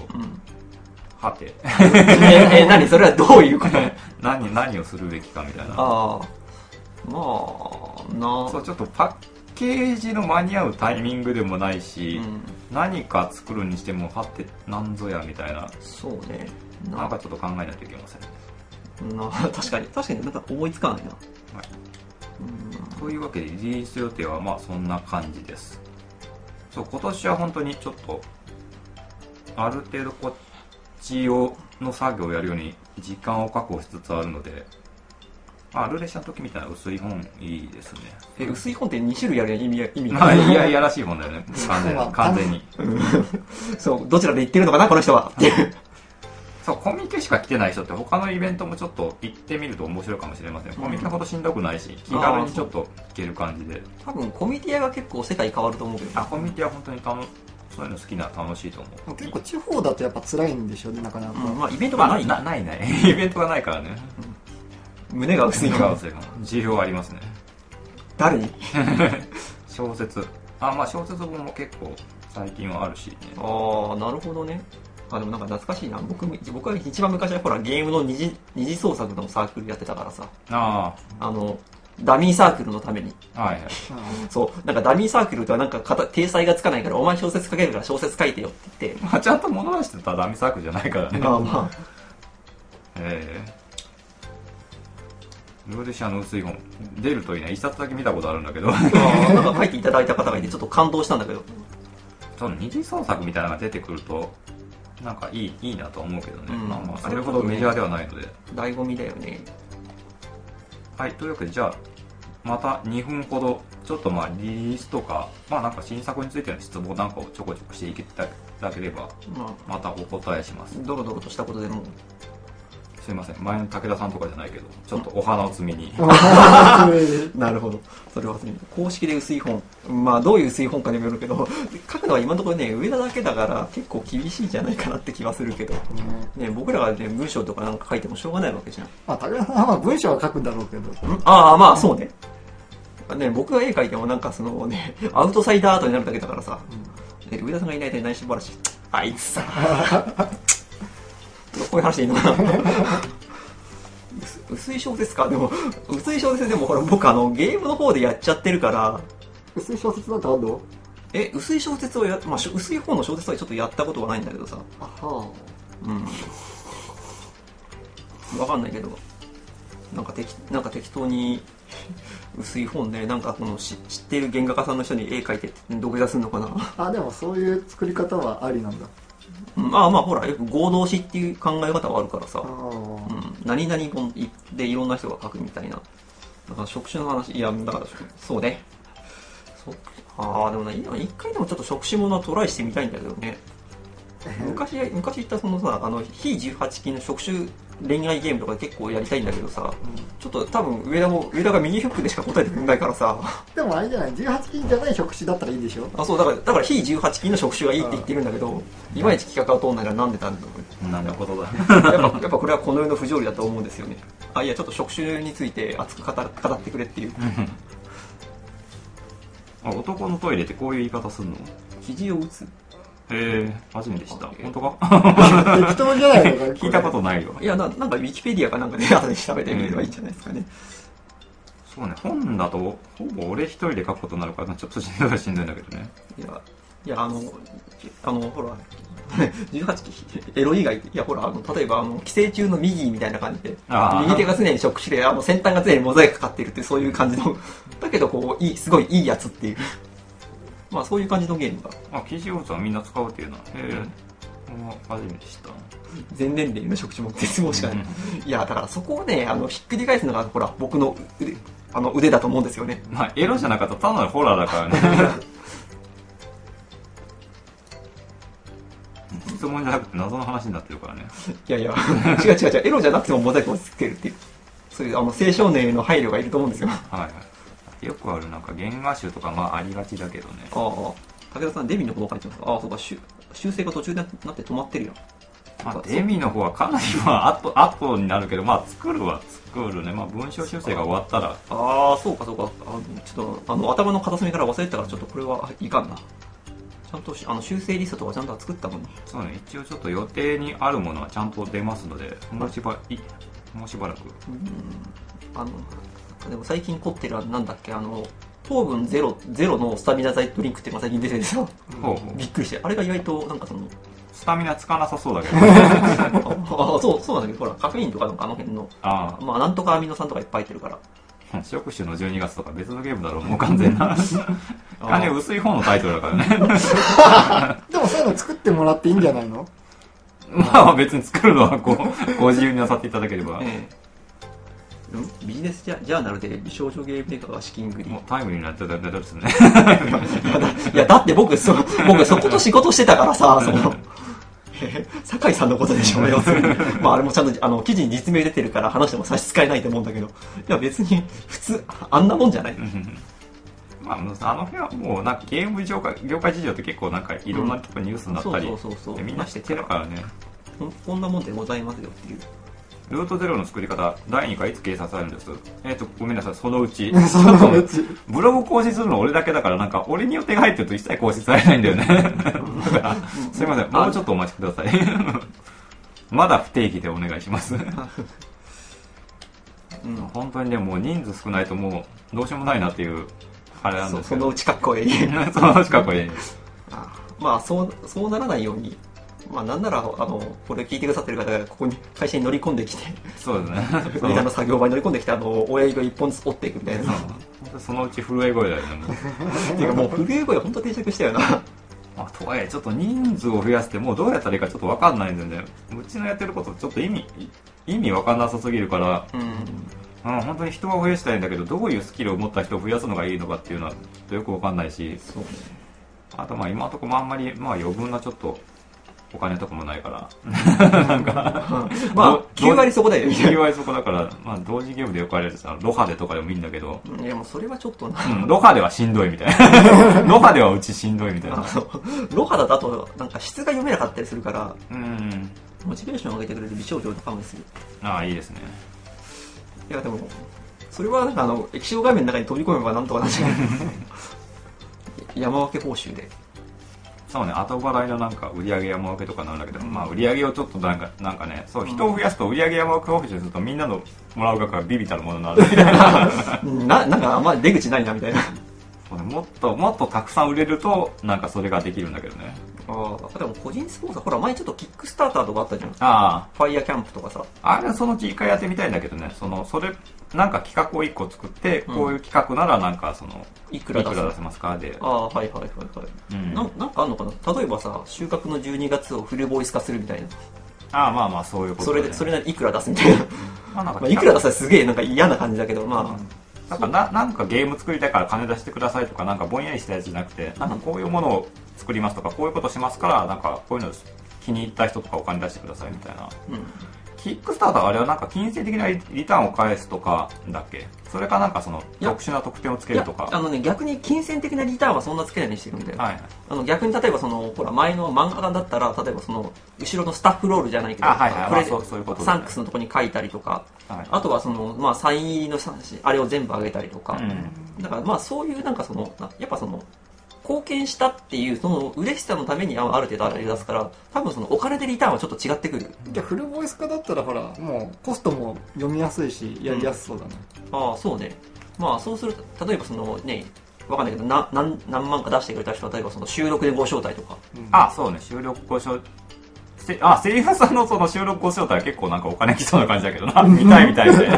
はてええ何それはどういうこと何何をするべきかみたいな。 ああまあなそうちょっとパッケージの間に合うタイミングでもないし、うん、何か作るにしてもはってなんぞやみたいな。 そうね、 な, なんかちょっと考えないといけません。 な確かに確かになんか思いつかないな、はい、 うん。というわけでリリース予定はまあそんな感じです。そう今年は本当にちょっとある程度こっちをの作業をやるように時間を確保しつつあるので、あ、ルーレシャの時みたいな薄い本いいですね。 え、薄い本ってに種類ある意味意味がいやいやらしい本だよね。完全に。完全にそう、どちらで言ってるのかなこの人はっていう。 そう、コミケしか来てない人って他のイベントもちょっと行ってみると面白いかもしれません。コミケほどしんどくないし、気軽にちょっと行ける感じで。 多分コミティアが結構世界変わると思うけど。 あ、コミティア本当に楽そういうの好きな楽しいと思う。 結構地方だとやっぱ辛いんでしょうね、なかなか。 うん、まあイベントがない、 まあ、なないない。イベントがないからね。うん胸が薄い胸が薄いかも。需要ありますね。 誰に小説。あ、まあ小説本も結構最近はあるし、ね。 ああ、なるほどね。あ、でもなんか懐かしいな。僕僕は一番昔はほらゲームの二次二次創作のサークルやってたからさ。ああ。あのダミーサークルのために。 はいはい。 そう、なんかダミーサークルとはなんか体裁がつかないからお前小説書けるから小説書いてよって言って。 まあちゃんと物出してたらダミーサークルじゃないからね。 まあまあ。 ええー。ルーデシアの薄い本出るといいな。一冊だけ見たことあるんだけどなんか書いていただいた方がいてちょっと感動したんだけど、 その二次創作みたいなのが出てくるとなんかいいいいなと思うけどね、うん、まあまあそれほどメジャーではないので醍醐味だよね。 はい、というわけでじゃあまたにふんほどちょっとまあリリースとかまあなんか新作についての質問なんかをちょこちょこしていただければまたお答えします。 ドロドロとしたことでもすいません、前の武田さんとかじゃないけどちょっとお花を摘みになるほど、それは公式で薄い本、まあどういう薄い本かにもよるけど書くのは今のところね上田だけだから結構厳しいんじゃないかなって気はするけど、うん、ね、僕らがね文章とかなんか書いてもしょうがないわけじゃん。 まあ武田さんは文章は書くんだろうけど、 ああまあそうね、ね、僕が絵描いてもなんかそのねアウトサイダーアートになるだけだからさ、うん、ね、上田さんがいないと内緒話あいつさこういう話でいいのかな薄い小説か。でも薄い小説でもほら僕あのゲームの方でやっちゃってるから。 薄い小説なんてあんの？ え、薄い小説をや、まあ、薄い方の小説はちょっとやったことはないんだけどさ。 あはうん分かんないけどなんか適なんか適当に薄い本でなんかこの知っている原画家さんの人に絵描いて土下座するのかな。 あ、でもそういう作り方はありなんだ。 まあまあほらよく合同詩っていう考え方はあるからさ、うん、何々本でいろんな人が書くみたいな。だから職種の話、いやだからそうね、そああでもね一回でもちょっと職種ものはトライしてみたいんだけどね。昔昔言ったそのさあの非じゅうはち禁の職種恋愛ゲームとか結構やりたいんだけどさ、うん、ちょっと多分上田も上田が右フックでしか答えてくれないからさ。 でもあれじゃないじゅうはち禁じゃない職種だったらいいでしょ。 あ、そうだからだから非じゅうはち禁の職種がいいって言ってるんだけど、いまいち企画が通んないからなんでなんだろう。 なんだことだ。 やっぱやっぱこれはこの世の不条理だと思うんですよね。あ、いやちょっと職種について熱く語語ってくれっていう。 あ、男のトイレってこういう言い方するの？ 肘を打つ。 へえ、初めて知った。本当か適当じゃないのか聞いたことないよ。 いやな、なんかウィキペディアかなんかね、後で調べてみればいいんじゃないですかね。 そうね、本だとほぼ俺一人で書くことになるからちょっとしんどいはしんどいんだけどね。 いや、いやあの、あの、ほら、じゅうはちきエロ以外、いやほら、あの例えばあの寄生虫の右みたいな感じで、右手が常に触手で、あの先端が常にモザイクかかっているってそういう感じの、だけどこういい、すごいいいやつっていう、まあそういう感じのゲームが。 あ、キーシーオーツはみんな使うっていうのは、へえ、初めて知った。 全年齢の触手も絶望しかない。いやだからそこをね、あのひっくり返すのがほら僕の腕、あの腕だと思うんですよね。 まあエロじゃなかったら単なるホラーだからね。質問じゃなくて謎の話になってるからね。 いやいや、違う違う違う、エロじゃなくてもモザイクをつけるっていう、そういうあの青少年への配慮がいると思うんですよ。 はいはい。よくあるなんか原画集とかまあありがちだけどね。 ああ、武田さんデビのこと書いてますか。ああ、そうか、修正が途中でなって止まってるよ。 まあ、デミの方はかなりまあ後後になるけど、まあ作るは作るね。まあ文章修正が終わったら。 ああ、そうかそうか。あのちょっとあの頭の片隅から忘れてたからちょっとこれはいかんな。ちゃんとあの修正リストとかちゃんと作ったもんね。 そうね、一応ちょっと予定にあるものはちゃんと出ますので、もうしばいもうしばらく。 うん、あのでも最近凝ってるはなんだっけ、あの糖分ゼロゼロのスタミナ剤ドリンクっていうのが最近出てるんですよ。 ほうほう。 びっくりして、あれが意外となんかそのスタミナつかなさそうだけど。 ああ、そうそうなんだけど、ほらカフェインとかなんかあの辺の、 ああ、 まあなんとかアミノ酸とかいっぱい入ってるから。 触手のじゅうにがつとか別のゲームだろう、もう完全な。完全薄い方のタイトルだからね。 でもそういうの作ってもらっていいんじゃないの？ まあ別に作るのはごご自由になさっていただければ。 ええ、ビジネスジャーナルで美少女ゲームメーカーが資金繰り。 もうタイムリーになってたらですね。 いやだって僕そ僕そこと仕事してたからさ、その酒井さんのことでしょうよ。まああれもちゃんとあの記事に実名出てるから話しても差し支えないと思うんだけど、いや別に普通あんなもんじゃない。 まあ、あの辺はもうなんかゲーム業界、業界事情って結構なんかいろんなとこニュースになったり、 うん、そうそうそうそう、 みんな知ってるからね。 こんなもんでございますよっていう。 ルートゼロの作り方、だいにかいつ掲載されるんです。えっ、ー、と、ごめんなさい、そのうち。 そのうち。 ブログ更新するの俺だけだから、なんか俺に予定が入ってると一切更新されないんだよね。だから、すいません、もうちょっとお待ちください。まだ不定期でお願いします。うん、本当にね、もう人数少ないともうどうしようもないなっていう、あれなんですけど。 そのうちかっこいい。 そのうちかっこいい。 まあ、そう、そうならないように。まあなんなら、あの、これ聞いてくださってる方がここに会社に乗り込んできて、 そうですね。 ネタの作業場に乗り込んできて、あの、親指を一本ずつ折っていくみたいな。 そのうち震え声だよね。 っていうかもう震え声は本当定着したよな。まあ、とはいえちょっと人数を増やしてもうどうやったらいいかちょっと分かんないんでね。うちのやってることちょっと意味、意味分かんなさすぎるから、うん、うん、本当に人は増やしたいんだけど、どういうスキルを持った人を増やすのがいいのかっていうのはよく分かんないし、 そうね。 あとまあ今のところあんまり、まあ余分なちょっと、お金とかもないからなんかまあきゅう割そこだよ。 きゅう割そこだから、まあ同時ゲームでよくあるやつ、ロハデとかでもいいんだけど、 いやもうそれはちょっとな、 うん、ロハデはしんどいみたいな。ロハデはうちしんどいみたいな。 ロハダだとなんか質が読めなかったりするから、 うん、 モチベーションを上げてくれる美少女とかもする。 ああ、いいですね。 いやでもそれはなんかあの液晶画面の中に飛び込めばなんとかなっちゃう。山分け報酬で。 そうね、後払いのなんか売り上げ山分けとかなんだけど、まあ売り上げをちょっとなんか、なんかね、そう、人を増やすと売り上げ山分け報酬するとみんなのもらう額がビビたるものになるみたいな。 な、なんかあんまり出口ないなみたいな。 そうね、もっと、もっとたくさん売れると、なんかそれができるんだけどね。 ああ、でも個人スポンサー、ほら前ちょっとキックスターターとかあったじゃん。 ああ。 ファイヤーキャンプとかさ。 あれそのうち一回やってみたいんだけどね、その、それ、なんか企画を一個作って、こういう企画ならなんかその、 いくら出せ出せますかで。 ああ、はいはいはいはい。うん、な, なんかあんのかな、例えばさ、収穫のじゅうにがつをフルボイス化するみたいな。 ああ、まあまあそういうこと、 ね、それで、それなりいくら出すみたいな。まあなんか、まあ、いくら出すらすげえなんか嫌な感じだけど、まあ。うん、 なんかな、なんかゲーム作りたいから金出してくださいとか、なんかぼんやりしたやつじゃなくて、なんかこういうものを作りますとか、こういうことしますから、なんかこういうの気に入った人とかお金出してくださいみたいな。うん、キックスターターはあれはなんか金銭的なリターンを返すとかだっけ？それかなんかその特殊な特典をつけるとか。 あのね、逆に金銭的なリターンはそんなつけないようにしてるんだよ。 はいはい、 あの逆に例えばそのほら前の漫画家だったら、例えばその後ろのスタッフロールじゃないけど、 はいはい、 これでサンそういうことね、 クスのとこに書いたりとか、 はい、 あとはそのまあサイン入りのあれを全部あげたりとか、 うん、 だからまあそういうなんかそのやっぱその貢献したっていうその嬉しさのためにある程度あれ出すから、多分そのお金でリターンはちょっと違ってくる。 じゃあフルボイス化だったらほらもうコストも読みやすいしやりやすそうだね、 うん、ああそうね。まあそうすると例えばそのねわかんないけどな 何, 何万か出してくれた人は例えばその収録でご招待とか、 うん、あそうね収録ご招待あ、声優さんのその収録ご招待は結構なんかお金きそうな感じだけどな。見たい見たいみたいな。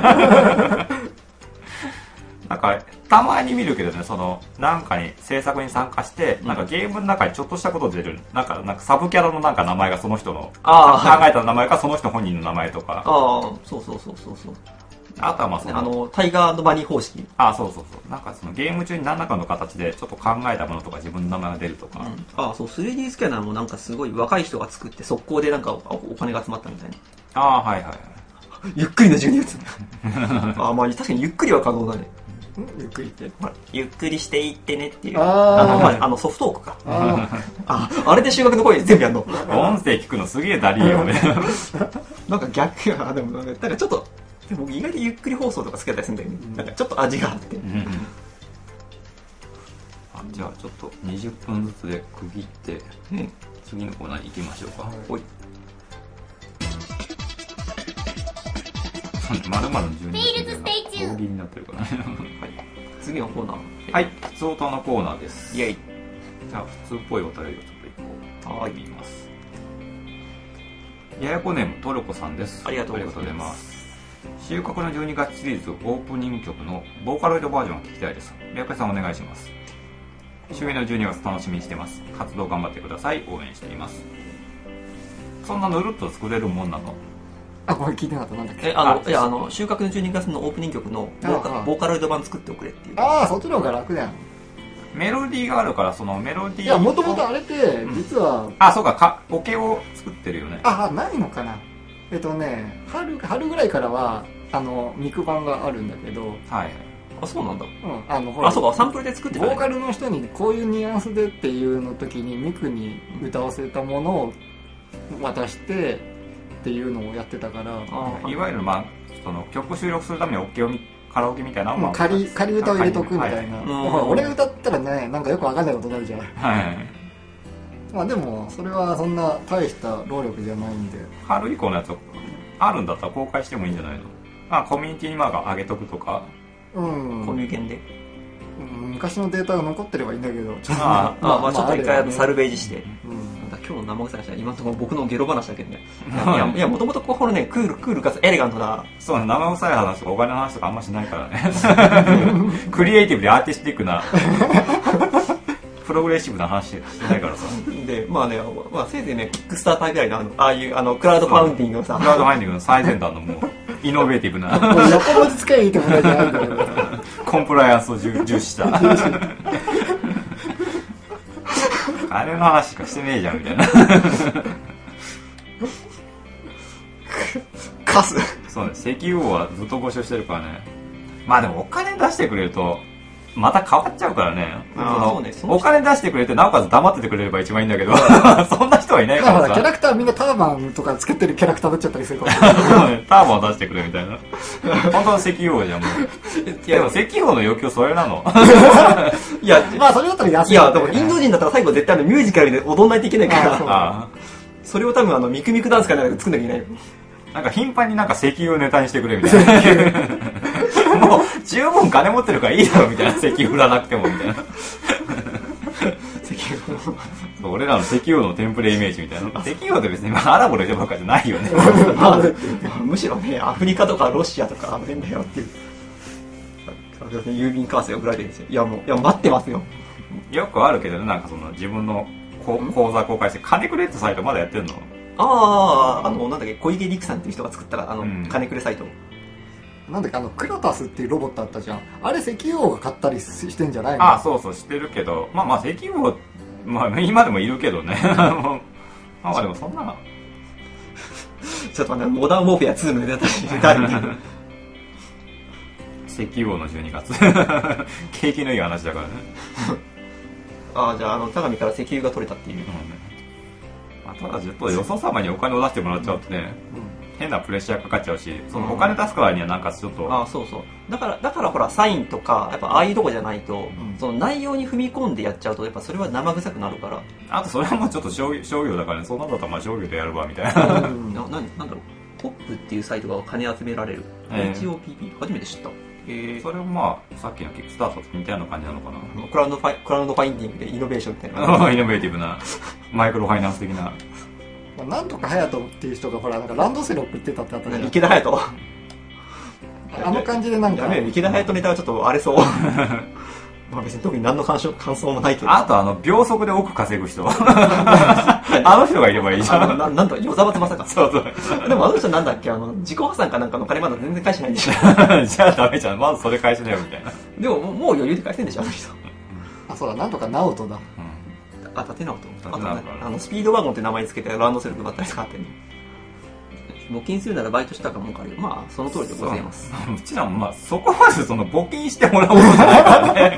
なんか、たまに見るけどね、その、なんかに制作に参加して、なんかゲームの中にちょっとしたこと出る。なんか、なんかサブキャラのなんか名前がその人の、 あ考えた名前かその人本人の名前とか。 ああ、そうそうそうそうそう。 あとはまあその、 あの、タイガーバニー方式。 あそうそうそう。なんかそのゲーム中に何らかの形でちょっと考えたものとか自分の名前が出るとか。うん、 あそう、スリーディー スキャナーもなんかすごい若い人が作って速攻でなんかお金が集まったみたいな。 ああ、はいはいはい。 ゆっくりのじゅうにがつ。ああ、まあ確かにゆっくりは可能だね。 ゆっくりって。 ゆっくりしていってねっていう。 ああの、まあ、あのソフトトークか。ああ、あれで修学の声全部やんの。 音声聞くのすげえダリーよね。 なんか逆や、でもなんかちょっと、でも意外とゆっくり放送とか好きだったりするんだよね、うん、なんかちょっと味があって、うんうん、 あじゃあちょっとにじゅっぷんずつで区切って、うん、次のコーナーに行きましょうか。 はい、 まるまるのじゅうにがつで大喜利になってるからね。はい、 次のコーナー、 はい、普通音のコーナーです。 イエイ。 じゃあ普通っぽいお便りをちょっといこう。はい、見ます。ややこネームトルコさんです。 ありがとうございます。収穫のじゅうにがつシリーズオープニング曲のボーカロイドバージョンを聞きたいです。リアカさんお願いします。周囲のじゅうにがつ楽しみにしてます。活動頑張ってください。応援しています。そんなぬるっと作れるもんなの？ あ、これ聞いてなかった。なんだっけ？ え、あの、いや、あの、収穫のじゅうにがつのオープニング曲のボーカ、ボーカロイド版作っておくれっていう。 ああ、そっちの方が楽だよ。 メロディーがあるからそのメロディー。 いや、もともとあれって実は、うん、 あ、そうか、かオケを作ってるよね。 ああ、ないのかな。えっとね、春春ぐらいからはあのミク版があるんだけど、 はい。 あ、そうなんだ。 うん、あのほら、あ、そうか、サンプルで作ってた、ね、 ボーカルの人にこういうニュアンスでっていうの時にミクに歌わせたものを渡してっていうのをやってたから、 あいわゆるまあその曲収録するためにオケをカラオケみたいなのを仮仮歌を入れとくみたいな。はい、ほら俺歌ったらね、なんかよくわかんないことになるじゃん。 はい。 まあでもそれはそんな大した労力じゃないんで。 春以降のやつあるんだったら公開してもいいんじゃないの？まあコミュニティにまあ上げとくとか。 うん。 コミュニケンで。 うん、昔のデータが残ってればいいんだけど。 ちょっとああ、まあ、まあ、ちょっと一回あのサルベージして。うん。なんか今日の生臭い話は今のところ僕のゲロ話だけどね。いや、いや、もともとこのね、クール、クールかつエレガントな。 そうね、生臭い話とかお金の話とかあんましないからね。クリエイティブでアーティスティックな。プログレッシブな話してないからさ。 で、まあね、まあ、せいぜいね、キックスターターぐらいの、あの、ああいう、あの、クラウドファウンディングのさ。 クラウドファウンディングの最先端のもう、イノベーティブな。 横文字使いいいってもないじゃないんだけど。 コンプライアンスを重視した。あれの話しかしてねえじゃん、みたいな。 カス。 そうね、石油王はずっと募集してるからね。まあでもお金出してくれると、また変わっちゃうからね。 そうね、 お金出してくれてなおかつ黙っててくれれば一番いいんだけどそんな人はいないからさ。 キャラクターみんなターバンとかつけてるキャラクターになっちゃったりするからターバンを出してくれみたいな。本当の石油王じゃんもう。でも石油王の要求それなのいやまあそれだったら安い。 いやでもインド人だったら最後絶対あのミュージカルで踊んないといけないからあそれを多分あのミクミクダンスかなんか作んなきゃいけない。 なんか頻繁になんか石油をネタにしてくれみたいな。もう十分金持ってるからいいだろみたいな。石油売らなくてもみたいな。石油俺らの石油のテンプレイメージみたいな。石油って別にアラブの人ばっかじゃないよね。 むしろねアフリカとかロシアとかあの辺だよっていう。郵便カーセ送られてるんですよ。いやもういや待ってますよ。 よくあるけどね、なんかその自分の口座公開して金くれってサイトまだやってんの？ ああ、あの、なんだっけ、小池陸さんっていう人が作ったあの、うん、金くれサイト。 なんだっけ、あの、クラタスっていうロボットあったじゃん。あれ石油王が買ったりしてんじゃないの？ ああ、そうそう、してるけど、まあまあ石油王、まあ今でもいるけどね。まあでもそんな。 ちょっと待って、モダンウォーフェアツーのネタ誰みたいな。 石油王のじゅうにがつ。景気のいい話だからね。 ああ、じゃあ、あの、相模から石油が取れたっていう。うんただちょっとよそ様にお金を出してもらっちゃうとね、 変なプレッシャーかかっちゃうし、そのお金出すからにはなんかちょっと、うん、 あそうそうだからだからほらサインとかやっぱああいうとこじゃないと、うん、その内容に踏み込んでやっちゃうとやっぱそれは生臭くなるから。 あとそれはもうちょっと商業、商業だからね、そんなだったらまあ商業でやるわみたいな。 うん、な, な, なんだろうポップっていうサイトが金集められる、えー、エイチオーピーピー 初めて知った。 えー、それもまあさっきのキックスタートと似たような感じなのかな。 クラウドファイクラウドファインディングでイノベーションみたいなイノベーティブなマイクロファイナンス的ななんとか隼人っていう人がほらなんかランドセル送ってたってあったじゃん。 池田隼人あの感じでなんかやべえ池田隼人ネタはちょっと荒れそうまあ別に特に何の感想感想もないけど。 あとあの秒速で億稼ぐ人あの人がいればいいじゃん。 ななんと与沢翼か。 そうそうでもあの人なんだっけあの自己破産かなんかの金まだ全然返してないんでしょじゃあダメじゃんまずそれ返しなよみたいな。 でももう余裕で返せんでしょあの人。 あそうだなんとか直人だ、 うん、あ立直人あとなんかあのスピードワゴンって名前つけてランドセル配ったりとかあってね。募金するならバイトしたかもかるよ。まあその通りでございます。 うちらもまあそこまでその募金してもらうことじゃないからね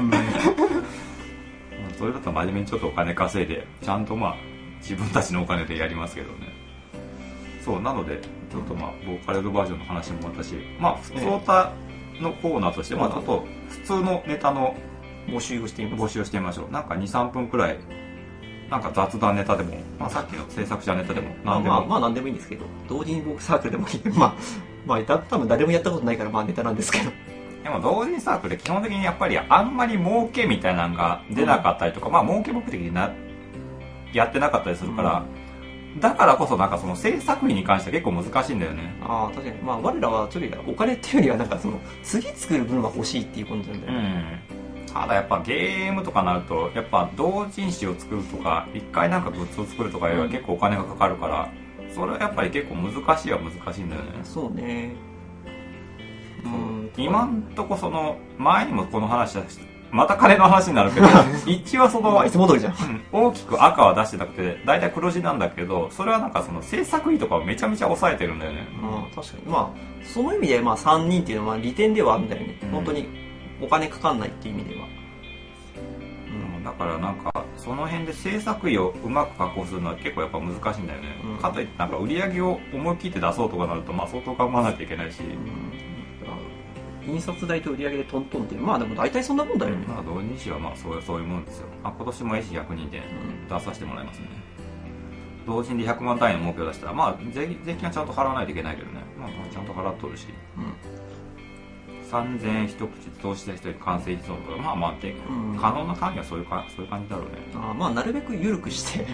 それだったら真面目にちょっとお金稼いでちゃんとまあ自分たちのお金でやりますけどね。そうなのでちょっとまあボーカロイドバージョンの話も私まあ普通歌のコーナーとしてまあちょっと普通のネタの募集をしてみます。 募集をしてみましょう。なんか にさんぷんくらいなんか雑談ネタでも、まあ、さっきの制作者ネタでも何でも、まあ、まあまあ何でもいいんですけど同時に僕サークルでもいいまあまあ多分誰もやったことないからまあネタなんですけどでも同時にサークルで基本的にやっぱりあんまり儲けみたいなのが出なかったりとか、うん、まあ儲け目的になやってなかったりするから、うん、だからこそなんかその制作費に関しては結構難しいんだよね。 ああ確かにまあ我らはちょっとお金っていうよりはなんかその次作る分は欲しいっていう感じなんだよね。 うんただやっぱゲームとかになるとやっぱ同人誌を作るとか一回なんかグッズを作るとかよりは結構お金がかかるからそれはやっぱり結構難しいは難しいんだよね。 そうねうん今んとこその前にもこの話だしまた金の話になるけど一応そのいつも通りじゃん、 うん、大きく赤は出してなくて大体黒字なんだけどそれはなんかその制作費とかをめちゃめちゃ抑えてるんだよね。 ああ確かにまあその意味でまあさんにんっていうのは利点ではあるんだよね、うん、本当にお金かかんないっていう意味では、 うん、だからなんかその辺で制作費をうまく確保するのは結構やっぱ難しいんだよね、うん、かといってなんか売り上げを思い切って出そうとかなるとまあ相当頑張らないといけないし、 うん、印刷代と売り上げでトントンってまあでも大体そんなもんだよね、 まあ同人誌はまあそういうそういうもんですよ、まあ、今年も絵師ひゃくにんで出させてもらいますね、うん、同人でひゃくまん単位の儲けを出したらまあ税税金はちゃんと払わないといけないけどね、まあ、ちゃんと払っとるし、うんさんぜんえん一口投資した人に完成費損とかまあまあで、うん、可能な範囲はそういうかそういう感じだろうね。 あまあなるべく緩くして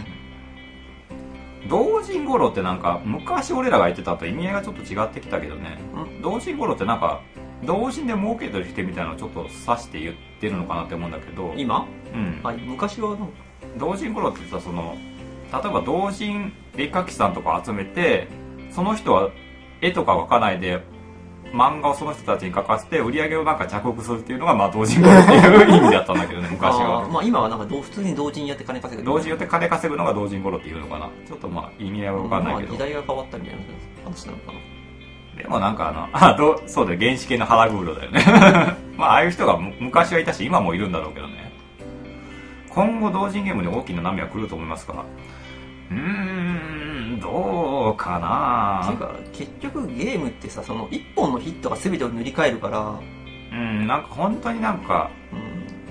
同人ゴロってなんか昔俺らが言ってたと意味合いがちょっと違ってきたけどね、うん、同人ゴロってなんか同人で儲けてる人みたいなのをちょっと指して言ってるのかなって思うんだけど今、 うんはい、昔はなんか同人ゴロってさその例えば同人絵描きさんとか集めてその人は絵とか描かないで漫画をその人たちに描かせて売り上げをなんか着目するっていうのがまあ同人ゴロっていう意味だったんだけどね昔は。 あまあ今はなんか普通に同人やって金稼ぐ同人やって金稼ぐのが同人ゴロっていうのかな。ちょっとまあ意味合いは分かんないけど、 まあ、時代が変わったみたいな話なのかな。 でもなんかあのあどそうだよ原始系の腹黒だよねまあああいう人が昔はいたし今もいるんだろうけどね。今後同人ゲームに大きな波は来ると思いますか。うーんどうかな。 っていうか結局ゲームってさその一本のヒットが全てを塗り替えるからうんなんか本当になんか、うん、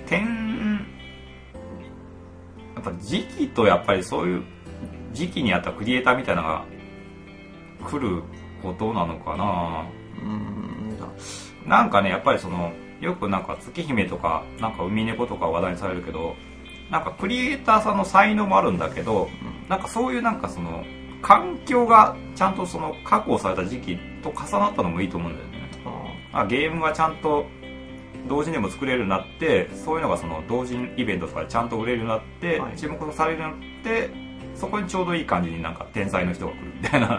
点やっぱ時期とやっぱりそういう時期にあったクリエイターみたいなのが来ることなのかな。 うんなんかねやっぱりそのよくなんか月姫とかなんか海猫とか話題にされるけどなんかクリエイターさんの才能もあるんだけど、うん、なんかそういうなんかその環境がちゃんとその確保された時期と重なったのもいいと思うんだよね。あゲームがちゃんと同時でも作れるようになってそういうのがその同人イベントとかでちゃんと売れるようになって、はい、注目されるようになってそこにちょうどいい感じになんか天才の人が来るみたいな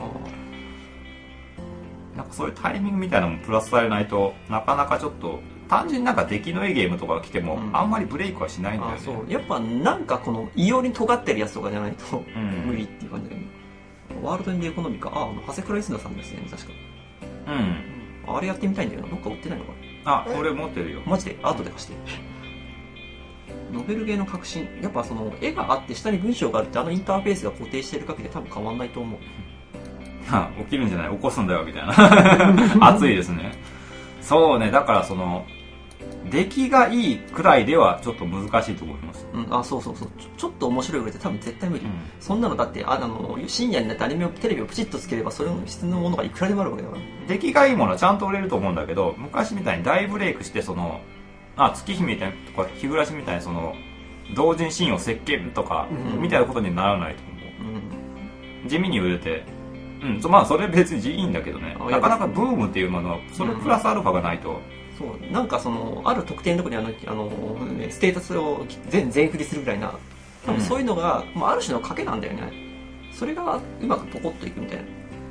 なんかそういうタイミングみたいなのもプラスされないとなかなかちょっと単純になんか出来のいいゲームとかが来ても、うん、あんまりブレイクはしないんだよね。 あそうやっぱなんかこの異様に尖ってるやつとかじゃないと、うん、無理っていう感じだよね。ワールドエンディエコノミカああの長谷倉石田さんですね確か。うんあれやってみたいんだよな。どっか売ってないのかなあ俺持ってるよマジで後で貸してノベルゲーの革新やっぱその絵があって下に文章があるってあのインターフェースが固定してるかけで多分変わんないと思う起きるんじゃない起こすんだよみたいな熱いですね。そうね、だからその出来がいいくらいではちょっと難しいと思います、 うん、あそうそうそうちょ、ちょっと面白いぐらいって多分絶対無理、うん、そんなのだってあの深夜になってアニメをテレビをプチッとつければそれの質のものがいくらでもあるわけだから、 出来がいいものはちゃんと売れると思うんだけど、昔みたいに大ブレイクしてそのあ月姫みたいなとか日暮みたいなその同人シーンを席巻とか、うん、みたいなことにならないと思う、うん、地味に売れて、うん、まあそれ別にいいんだけどね、なかなかブームっていうものはそれプラスアルファがないと、うんそうなんかそのある特定のところにあのあの、ね、ステータスを全全振りするぐらいな多分そういうのが、うんまあ、ある種の賭けなんだよね。それがうまくポコッといくみたいな。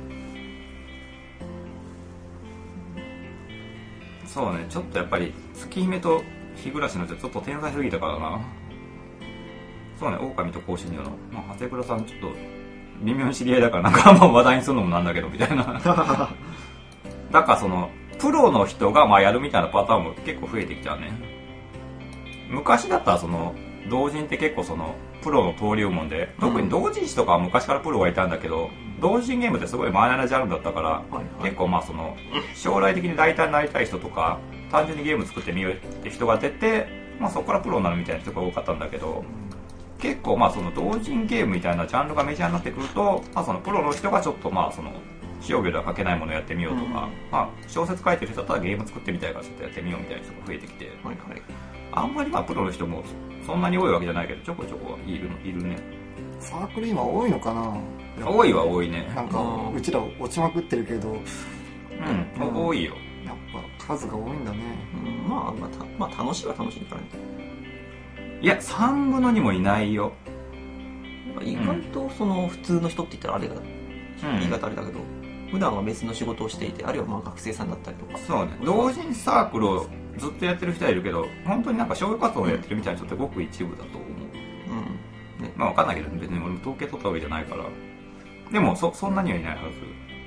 そうね、ちょっとやっぱり月姫と日暮の人ちょっと天才すぎたからな。そうね、狼と甲子園の、まあ、長谷倉さんちょっと微妙に知り合いだからなんかあんま話題にするのもなんだけどみたいなだからそのプロの人がまあやるみたいなパターンも結構増えてきちゃうね。昔だったらその同人って結構そのプロの登竜門で、特に同人誌とかは昔からプロがいたんだけど、うん、同人ゲームってすごいマイナーなジャンルだったから、はいはい、結構まあその将来的にライターになりたい人とか単純にゲーム作ってみようって人が出て、まあ、そこからプロになるみたいな人が多かったんだけど、うん、結構まあその同人ゲームみたいなジャンルがメジャーになってくると、まあ、そのプロの人がちょっとまあその商業では書けないものをやってみようとか、うんまあ、小説書いてる人だったらゲーム作ってみたいからちょっとやってみようみたいな人が増えてきて、はいはい、あんまりまあプロの人もそんなに多いわけじゃないけどちょこちょこいるいるね。 サークル今多いのかな。 多いは多いね。 なんかうちら落ちまくってるけど、うん、 うん、多いよ。 やっぱ数が多いんだね。 うん、まあまあ、まあ、楽しいは楽しいからね。 いやさんぶのにもいないよ。 意外とその普通の人って言ったらあれが、うん、言い方あれだけど。普段は別の仕事をしていて、あるいはまあ学生さんだったりとか。 そうね、同人サークルをずっとやってる人はいるけど、本当になんか商業活動をやってるみたいな人ってごく一部だと思う。うんね、まあ分かんないけど別に俺も統計取ったわけじゃないから。でも そ, そんなにはいないはず。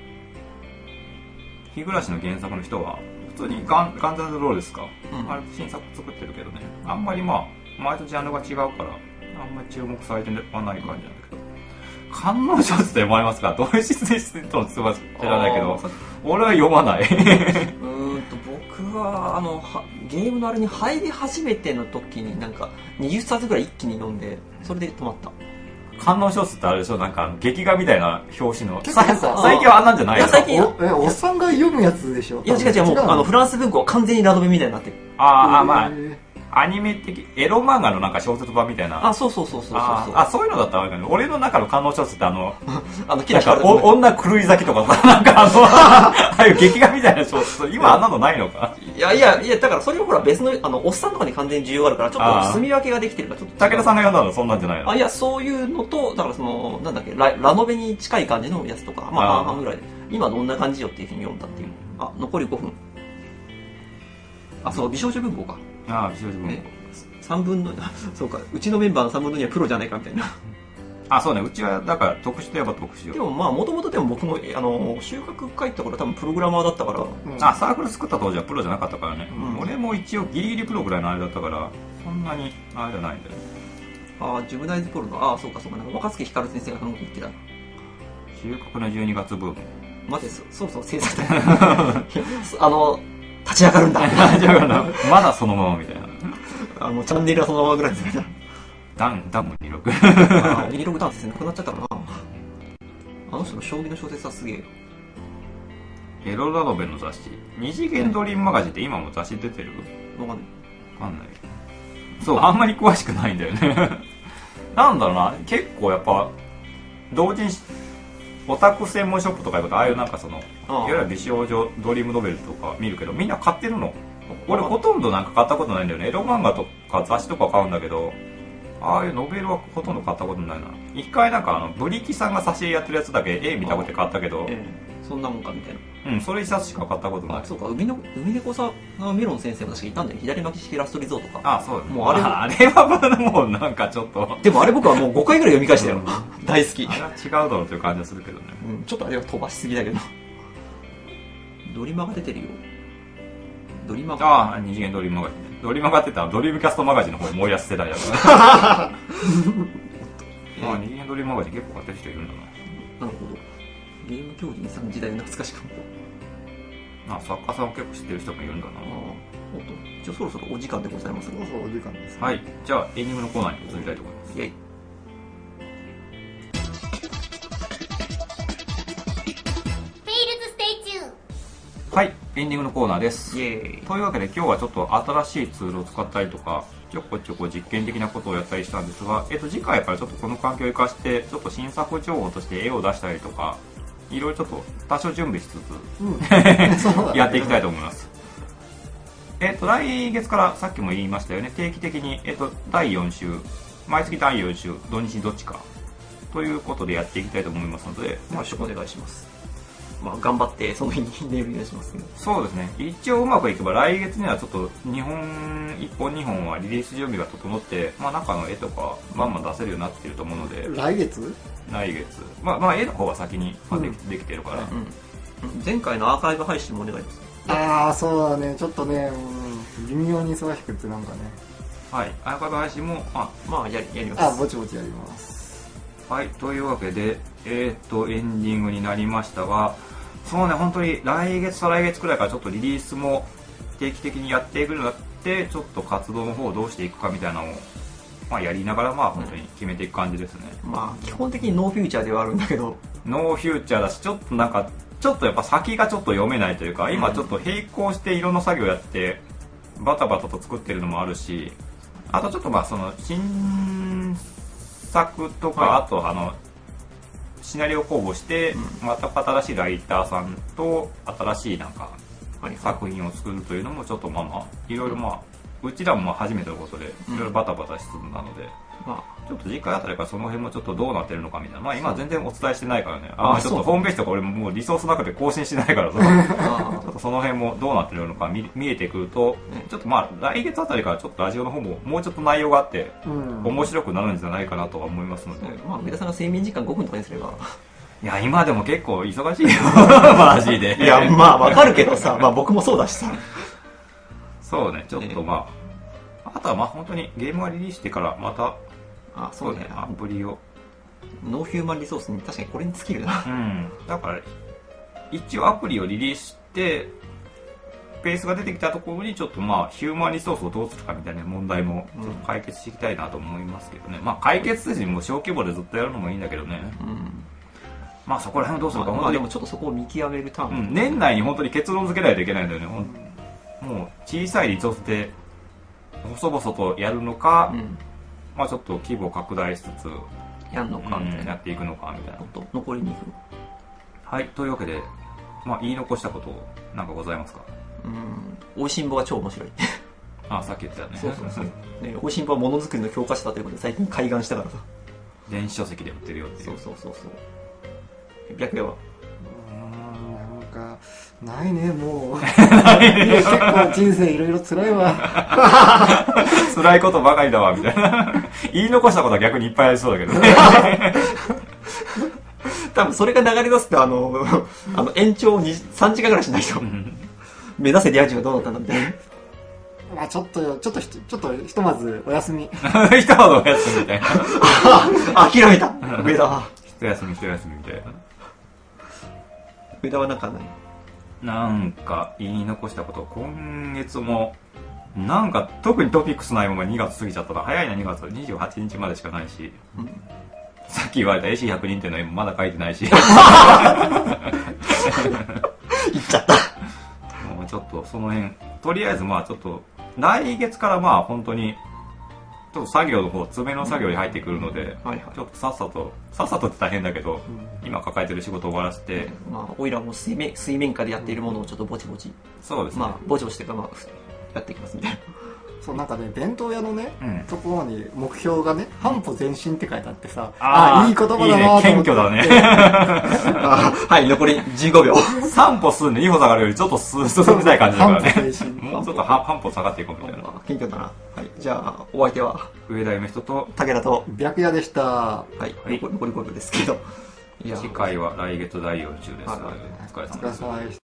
日暮の原作の人は普通にガンガンズ&ロールですか、うん、あれ新作作ってるけどね、あんまりまあ前とジャンルが違うからあんまり注目されてはない感じなんだけど。観音小説と読まれますか？同質で知ってるの知らないけど、俺は読まない。うーんと僕はあのはゲームのあれに入り始めての時になんかにじゅっさつぐらい一気に読んで、それで止まった。 観音小説ってあれでしょ、なんか劇画みたいな表紙の。最近はあんなんじゃないの？ 最近おえおっさんが読むやつでしょ。 いや違う違う、もうあのフランス文庫は完全にラノベみたいになってる。 ああまあ。アニメ的エロ漫画のなんか小説版みたいな。 あ、そうそうそうそうそう。 あ、そういうのだったらわかる。俺の中の観音小説ってあのあのキラキラ女狂い咲きとかさ、なんかあのああいう劇画みたいな小説、今あんなのないのか。 いやいやいや、だからそれもほら別のあのおっさんとかに完全に需要があるからちょっと住み分けができてるからちょっと。 武田さんが読んだのそんなんじゃないの？ あ、いやそういうのとだからそのなんだっけ ラ, ラノベに近い感じのやつとか、まあ半々ぐらいで今どんな感じよっていうふうに読んだっていう。あ、残りごふん。あ、そう美少女文庫か。 ああ、美少女文庫。 ねさんぶんのそうか、うちのメンバーのさんぶんのにはプロじゃないかみたいな。 あ、そうね、うちはだから特殊といえば特殊よ。 でもまあもともとでも僕もあの収穫書いた頃多分プログラマーだったから、うん、 あ、サークル作った当時はプロじゃなかったからね、うん、俺も一応ギリギリプロぐらいのあれだったからそんなにあれじゃないんだよね。 ああ、ジュブナイズポルの、ああそうかそうか、なんか若槻ひかる先生がその時言ってた。 収穫のじゅうにがつブーム。 待て、そそうそう制作だあの立ち上がるんだ立ち上がるんだまだそのままみたいなあのチャンネルはそのままぐらいですね。 ダン、ダンもにじゅうろく。 ああ、にじゅうろくダン先生なくなっちゃったかな。あの人の将棋の小説はすげえよ。 エロラノベの雑誌。二次元ドリームマガジンって今も雑誌出てる？ わかんない。 わかんない。そう、あんまり詳しくないんだよね。なんだろうな、結構やっぱ、同人誌、オタク専門ショップとかいうこと、ああいうなんかその、いわゆる美少女ドリームノベルとか見るけど、みんな買ってるの。俺ほとんどなんか買ったことないんだよね。エロ漫画とか雑誌とか買うんだけど、ああいうノベルはほとんど買ったことないな。一回なんかあのブリキさんが挿絵やってるやつだけ絵見たこと買ったけど、 ええ、そんなもんかみたいな。 うん、それ一冊しか買ったことない。 あ、そうか、海の海猫さんメロン先生も確かいたんだよ。左巻き式ラストリゾートか。 あ、そうだね。 もうあれあれはまだもうなんかちょっと。 でもあれ僕はもうごかいぐらい読み返したよ。大好き。 あれは違うだろうという感じがするけどね。 うん、ちょっとあれは飛ばしすぎだけど。ドリマが出てるよ。ドリマガ。 ああ、二次元ドリームマガジンね。ドリマガって言ったらドリームキャストマガジンの方思い出す世代だから。ああ、二次元ドリームマガジン結構買ってる人いるんだな。 なるほど。 ゲーム教人さんの時代の懐かしかも。 あ、作家さんを結構知ってる人もいるんだな。 おっと、じゃあそろそろお時間でございますが。 そうそうお時間です、ね、 はい、じゃあエンディングのコーナーに移りたいと思います。 イェイ。 はい、エンディングのコーナーです。 イェーイ。 というわけで今日はちょっと新しいツールを使ったりとかちょこちょこ実験的なことをやったりしたんですが、えっと、次回からちょっとこの環境を生かしてちょっと新作情報として絵を出したりとかいろいろちょっと多少準備しつつ、うん、やっていきたいと思います。えっと、来月からさっきも言いましたよね、定期的に、えっと、だいよん週毎月だいよん週土日どっちかということでやっていきたいと思いますので、 まあ、よろしくお願いします。まあ、頑張ってその日にネイルお願いします、ね、 そうですね。一応うまくいけば来月にはちょっとにほんいっぽんにほんはリリース準備が整って、まあ、中の絵とかバンバン出せるようになっていると思うので。 来月来月まあ、まあ絵の方は先に、まあ、でき、うん、できてるから、 うん、前回のアーカイブ配信もお願いします。 ああそうだね、ちょっとね、うん、微妙に忙しくってなんかね。 はい、アーカイブ配信もあまあやり、やります。 あぼちぼちやります。 はい、というわけでえー、っとエンディングになりましたが、そうね、本当に来月再来月くらいからちょっとリリースも定期的にやっていくようになって、ちょっと活動の方をどうしていくかみたいなのを、まあ、やりながらまあ本当に決めていく感じですね、 うん、まあ基本的にノーフューチャーではあるんだけど、 ノーフューチャーだし、ちょっとなんかちょっとやっぱ先がちょっと読めないというか、今ちょっと並行していろんな作業やってバタバタと作ってるのもあるし、あとちょっとまあその新作とか、はい、あとあのシナリオ公募して、うん、また新しいライターさんと新しいなんか作品を作るというのもちょっとまあまあいろいろまあうちらも初めてのことでいろいろバタバタしてたので、うん、まあちょっと次回あたりからその辺もちょっとどうなってるのかみたいな、まあ今全然お伝えしてないからね、ああちょっとホームページとか俺ももうリソースなくて更新してないからさちょっとその辺もどうなってるのか 見, 見えてくると、ちょっとまあ来月あたりからちょっとラジオの方ももうちょっと内容があって面白くなるんじゃないかなとは思いますので、うん、 まあ上田さんが睡眠時間ごふんとかにすれば、 いや今でも結構忙しいよマジで。 いやまあわかるけどさ、まあ僕もそうだしさ。 そうね、ちょっとまあ、あとはまあ本当にゲームがリリースしてからまた、 あそうね、 アプリをノーヒューマンリソースに確かにこれに尽きるな。 うん。だから一応アプリをリリースしてペースが出てきたところにちょっとまあヒューマンリソースをどうするかみたいな問題もちょっと解決していきたいなと思いますけどね。うん、まあ解決せずにもう小規模でずっとやるのもいいんだけどね。うん。まあそこら辺をどうするか、 まあ、でもちょっとそこを見極めるターン、 うん、年内に本当に結論付けないといけないんだよね。うん、もう小さいリソースで細々とやるのか、うん、まあちょっと規模を拡大しつつやるのか、うん、 やっていくのかみたいな。 と残りにふん。 はい、というわけで、まあ言い残したことなんかございますか？ うん、おいしんぼは超面白い。 あ、さっき言ってたね。 そうそうそう。ね、おいしんぼはものづくりの教科書だということで最近開眼したからさ。 電子書籍で売ってるよっていう。 そうそうそうそう。白夜は。 うん、なんかないねもう。結構人生いろいろ辛いわ。 辛いことばかりだわみたいな。言い残したことは逆にいっぱいありそうだけどね。 多分それが流れ出すとあのあの延長にさんじかんぐらいしないと。目指せリア充がどうなったんだみたいな。 まあちょっとちょっとちょっとひとまずお休み。 ひとまずお休みみたいな。 あ、諦めた。上田は。 一休み一休みみたいな。 上田はなんかない？ なんか言い残したこと、今月もなんか特にトピックスないままにがつ過ぎちゃったな。早いな、にがつにじゅうはちにちまでしかないし、うん、さっき言われた エーシーひゃく 人っていうのはまだ書いてないし。言っちゃった。 もうちょっとその辺、とりあえずまあちょっと来月からまあ本当にちょっと作業の方、詰めの作業に入ってくるので、うん、はいはい、ちょっとさっさと、さっさとって大変だけど、うん、今抱えてる仕事を終わらせて、 うん、まあ、おいらも水面、水面下でやっているものをちょっとぼちぼち、 そうですね。 まあ、ぼちぼちというか、まあ、やっていきますみたいな。 そう、なんかね、弁当屋のね、うん、ところに目標がね、半歩前進って書いてあってさ、ああ、いい言葉だなと思って。 いいね、謙虚だね。 あはい、残りじゅうごびょう。 さん歩進んでに歩下がるよりちょっと進みたい感じだからね。もうちょっと半歩下がっていこうみたいな。 謙虚だな。はい、じゃあ、お相手は、 上田夢人と武田と白夜でした。 はい、はい、残りごびょうですけど。 次回は来月だいよん週です。はい、お疲れ様です。